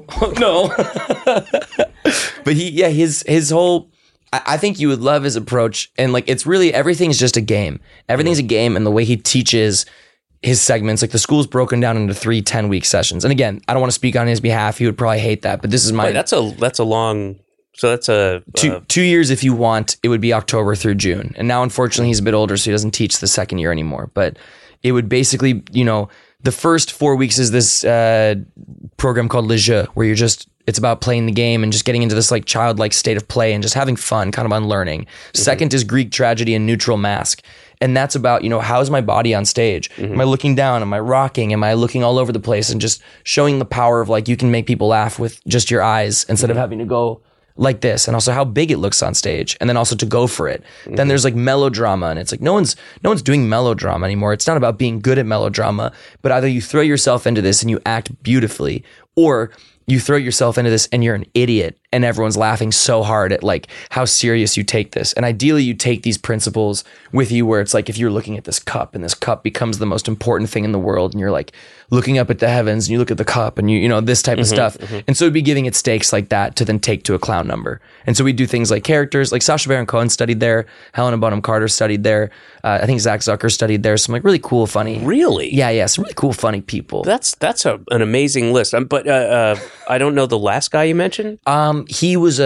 But his whole, I think you would love his approach. And it's really, everything's just a game. Everything's a game. And the way he teaches his segments, the school's broken down into 3 10-week sessions. And again, I don't want to speak on his behalf. He would probably hate that, but this is my. Wait, that's a long, so that's a. 2 years if you want, it would be October through June. And now, unfortunately, he's a bit older, so he doesn't teach the second year anymore. But it would basically, the first 4 weeks is this program called Le Jeu, where it's about playing the game and just getting into this childlike state of play and just having fun, kind of unlearning. Mm-hmm. Second is Greek tragedy and neutral mask. And that's about, how's my body on stage? Mm-hmm. Am I looking down? Am I rocking? Am I looking all over the place? And just showing the power of you can make people laugh with just your eyes instead of having to go like this, and also how big it looks on stage, and then also to go for it. Mm-hmm. Then there's melodrama, and it's no one's doing melodrama anymore. It's not about being good at melodrama, but either you throw yourself into this and you act beautifully, or you throw yourself into this and you're an idiot and everyone's laughing so hard at how serious you take this. And ideally you take these principles with you where it's if you're looking at this cup and this cup becomes the most important thing in the world, and you're looking up at the heavens and you look at the cup and you this type of stuff. Mm-hmm. And so it'd be giving it stakes like that to then take to a clown number. And so we do things like characters, Sacha Baron Cohen studied there, Helena Bonham Carter studied there. I think Zach Zucker studied there. Some really cool, funny. Really? Yeah. Some really cool, funny people. That's an amazing list. But I don't know the last guy you mentioned. He was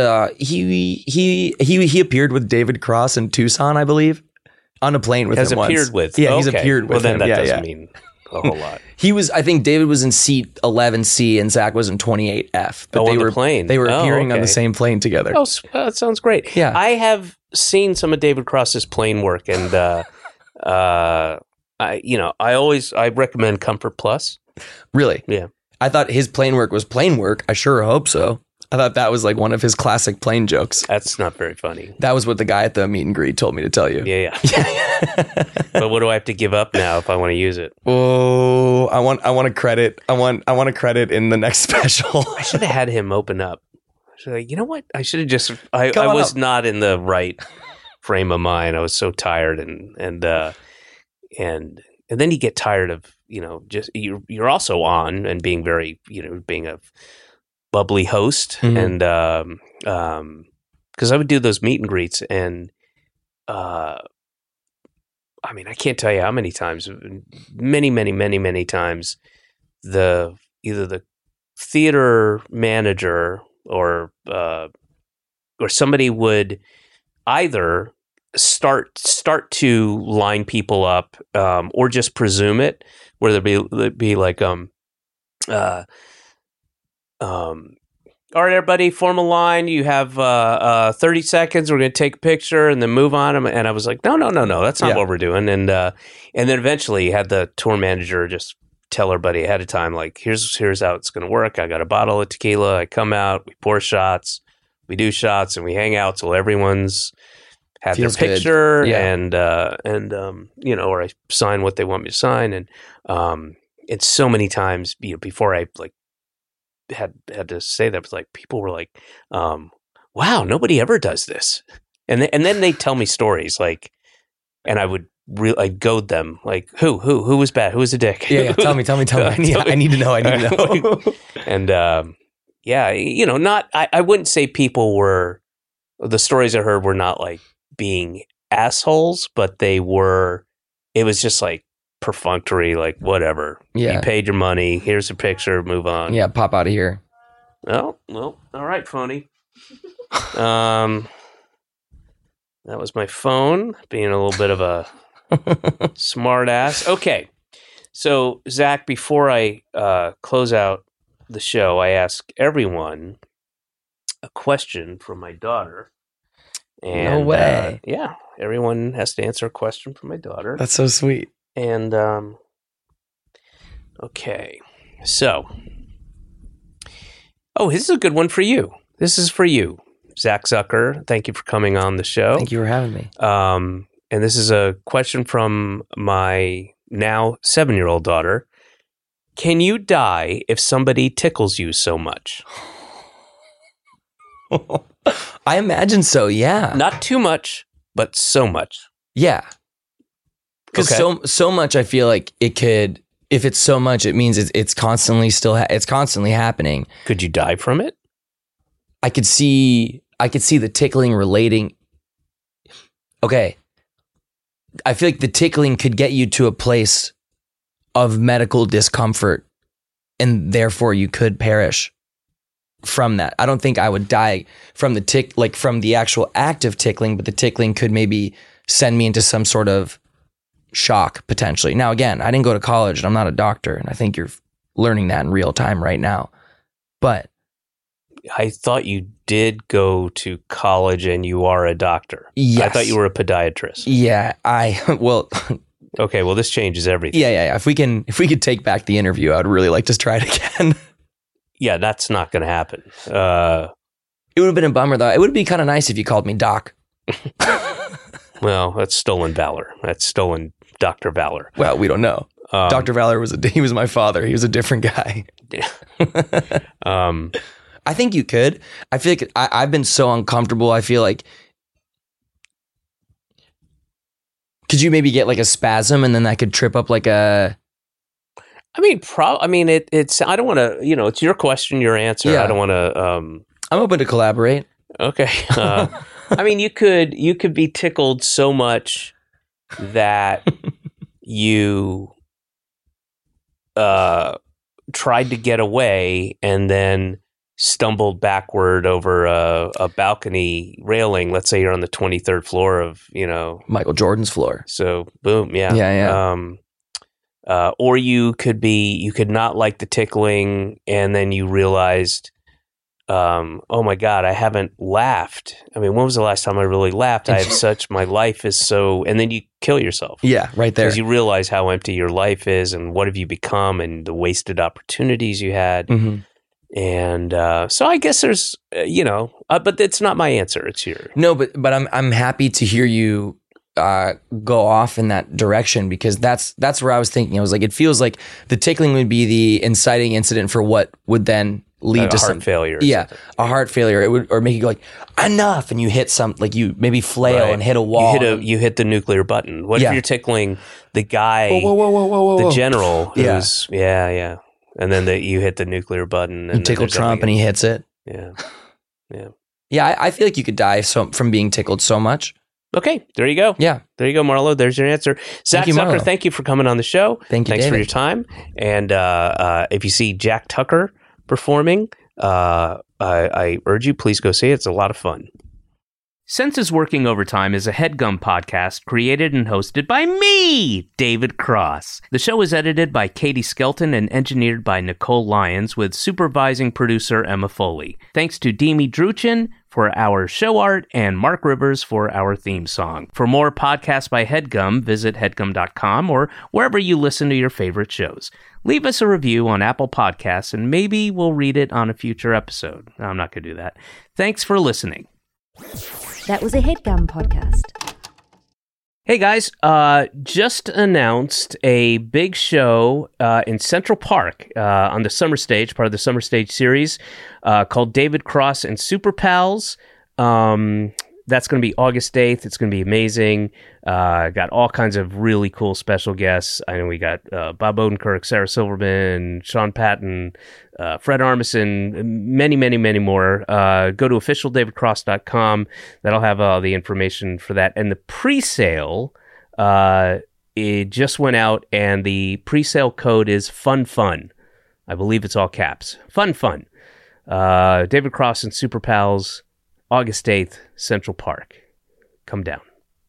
he appeared with David Cross in Tucson, I believe, on a plane with him once. Appeared with? Yeah, he's appeared with him. Well, then that doesn't mean a whole lot. I think David was in seat 11C and Zach was in 28F. But on the plane. They were appearing on the same plane together. Oh, that sounds great. Yeah. I have seen some of David Cross's plane work, and I recommend Comfort Plus. Really? Yeah. I thought his plane work was plane work. I sure hope so. I thought that was one of his classic plane jokes. That's not very funny. That was what the guy at the meet and greet told me to tell you. Yeah. But what do I have to give up now if I want to use it? Oh, I want a credit. I want a credit in the next special. I should have had him open up. I should you know what? I should have just. I was not in the right frame of mind. I was so tired, and then you get tired of just you're also on and being very being a bubbly host. Mm-hmm. And because I would do those meet and greets, and I can't tell you how many times, many times, either the theater manager or somebody would either start to line people up or just presume it, where there'd be all right, everybody, form a line. You have 30 seconds. We're going to take a picture and then move on. And I was like, no, that's not what we're doing. And then eventually had the tour manager just tell everybody ahead of time, here's how it's going to work. I got a bottle of tequila. I come out, we pour shots, we do shots, and we hang out till everyone's had their picture. Yeah. And or I sign what they want me to sign. And so many times, before I had to say that, was people were wow, nobody ever does this. And then they tell me stories and I would I'd goad them who was bad, who was a dick. Yeah. Tell me. I need to know. And not, I wouldn't say people were, the stories I heard were not being assholes, but it was just perfunctory, whatever. Yeah. You paid your money. Here's a picture. Move on. Yeah. Pop out of here. Oh, well, all right, phony. That was my phone being a little bit of a smart ass. Okay. So, Zach, before I close out the show, I ask everyone a question from my daughter. And, no way. Yeah. Everyone has to answer a question from my daughter. That's so sweet. And, okay. So, this is a good one for you. This is for you, Zach Zucker. Thank you for coming on the show. Thank you for having me. And this is a question from my now 7-year-old daughter. Can you die if somebody tickles you so much? I imagine so, yeah. Not too much, but so much. Yeah. Because so much, I feel like it could, if it's so much, it means it's constantly it's constantly happening. Could you die from it? I could see the tickling relating. Okay. I feel like the tickling could get you to a place of medical discomfort, and therefore you could perish from that. I don't think I would die from the from the actual act of tickling, but the tickling could maybe send me into some sort of shock potentially. Now, again, I didn't go to college and I'm not a doctor, and I think you're learning that in real time right now. But I thought you did go to college and you are a doctor. Yes. I thought you were a podiatrist. Yeah, Okay, well, this changes everything. Yeah. If we could take back the interview, I would really like to try it again. Yeah, that's not going to happen. It would have been a bummer, though. It would be kind of nice if you called me Doc. Well, that's stolen valor. That's stolen Dr. Valor. Well, we don't know. Dr. Valor he was my father. He was a different guy. I think you could. I feel like I've been so uncomfortable. I feel like, could you maybe get like a spasm and then that could trip up like a... it's, I don't want to, it's your question, your answer. Yeah. I don't want to, I'm open to collaborate. Okay. You could be tickled so much that you tried to get away and then stumbled backward over a balcony railing. Let's say you're on the 23rd floor of, Michael Jordan's floor. So boom. Yeah. Yeah. Or you could not like the tickling and then you realized, oh my God, I haven't laughed. When was the last time I really laughed? My life is so, and then you kill yourself. Yeah, right there. Because you realize how empty your life is and what have you become and the wasted opportunities you had. Mm-hmm. And so I guess there's, but it's not my answer. It's yours. No, but I'm happy to hear you go off in that direction, because that's where I was thinking. I was like, it feels like the tickling would be the inciting incident for what would then lead to heart failure. Yeah, a heart failure. It would, or make you go like, enough, and you hit like you maybe flail and hit a wall. You hit the nuclear button. What if you're tickling the guy, whoa, the general who's, yeah. And then you hit the nuclear button. And you tickle Trump and he hits it. Yeah. Yeah, I feel like you could die from being tickled so much. Okay, there you go. Yeah. There you go, Marlo. There's your answer. Zach Zucker, thank you for coming on the show. Thanks for your time. And if you see Jack Tucker performing, I urge you, please go see it. It's a lot of fun. Senses Working Overtime is a HeadGum podcast created and hosted by me, David Cross. The show is edited by Katie Skelton and engineered by Nicole Lyons, with supervising producer Emma Foley. Thanks to Demi Druchin for our show art and Mark Rivers for our theme song. For more podcasts by HeadGum, visit headgum.com or wherever you listen to your favorite shows. Leave us a review on Apple Podcasts and maybe we'll read it on a future episode. No, I'm not going to do that. Thanks for listening. That was a HeadGum podcast. Hey guys, just announced a big show in Central Park on the Summer Stage, part of the Summer Stage series, called David Cross and Super Pals. That's going to be August 8th. It's going to be amazing. Got all kinds of really cool special guests. I know we got Bob Odenkirk, Sarah Silverman, Sean Patton, Fred Armisen, many, many, many more. Go to officialdavidcross.com. That'll have all the information for that. And the pre-sale, it just went out, and the pre-sale code is FUN. I believe it's all caps. FUN. David Cross and Super Pals, August 8th, Central Park. come down.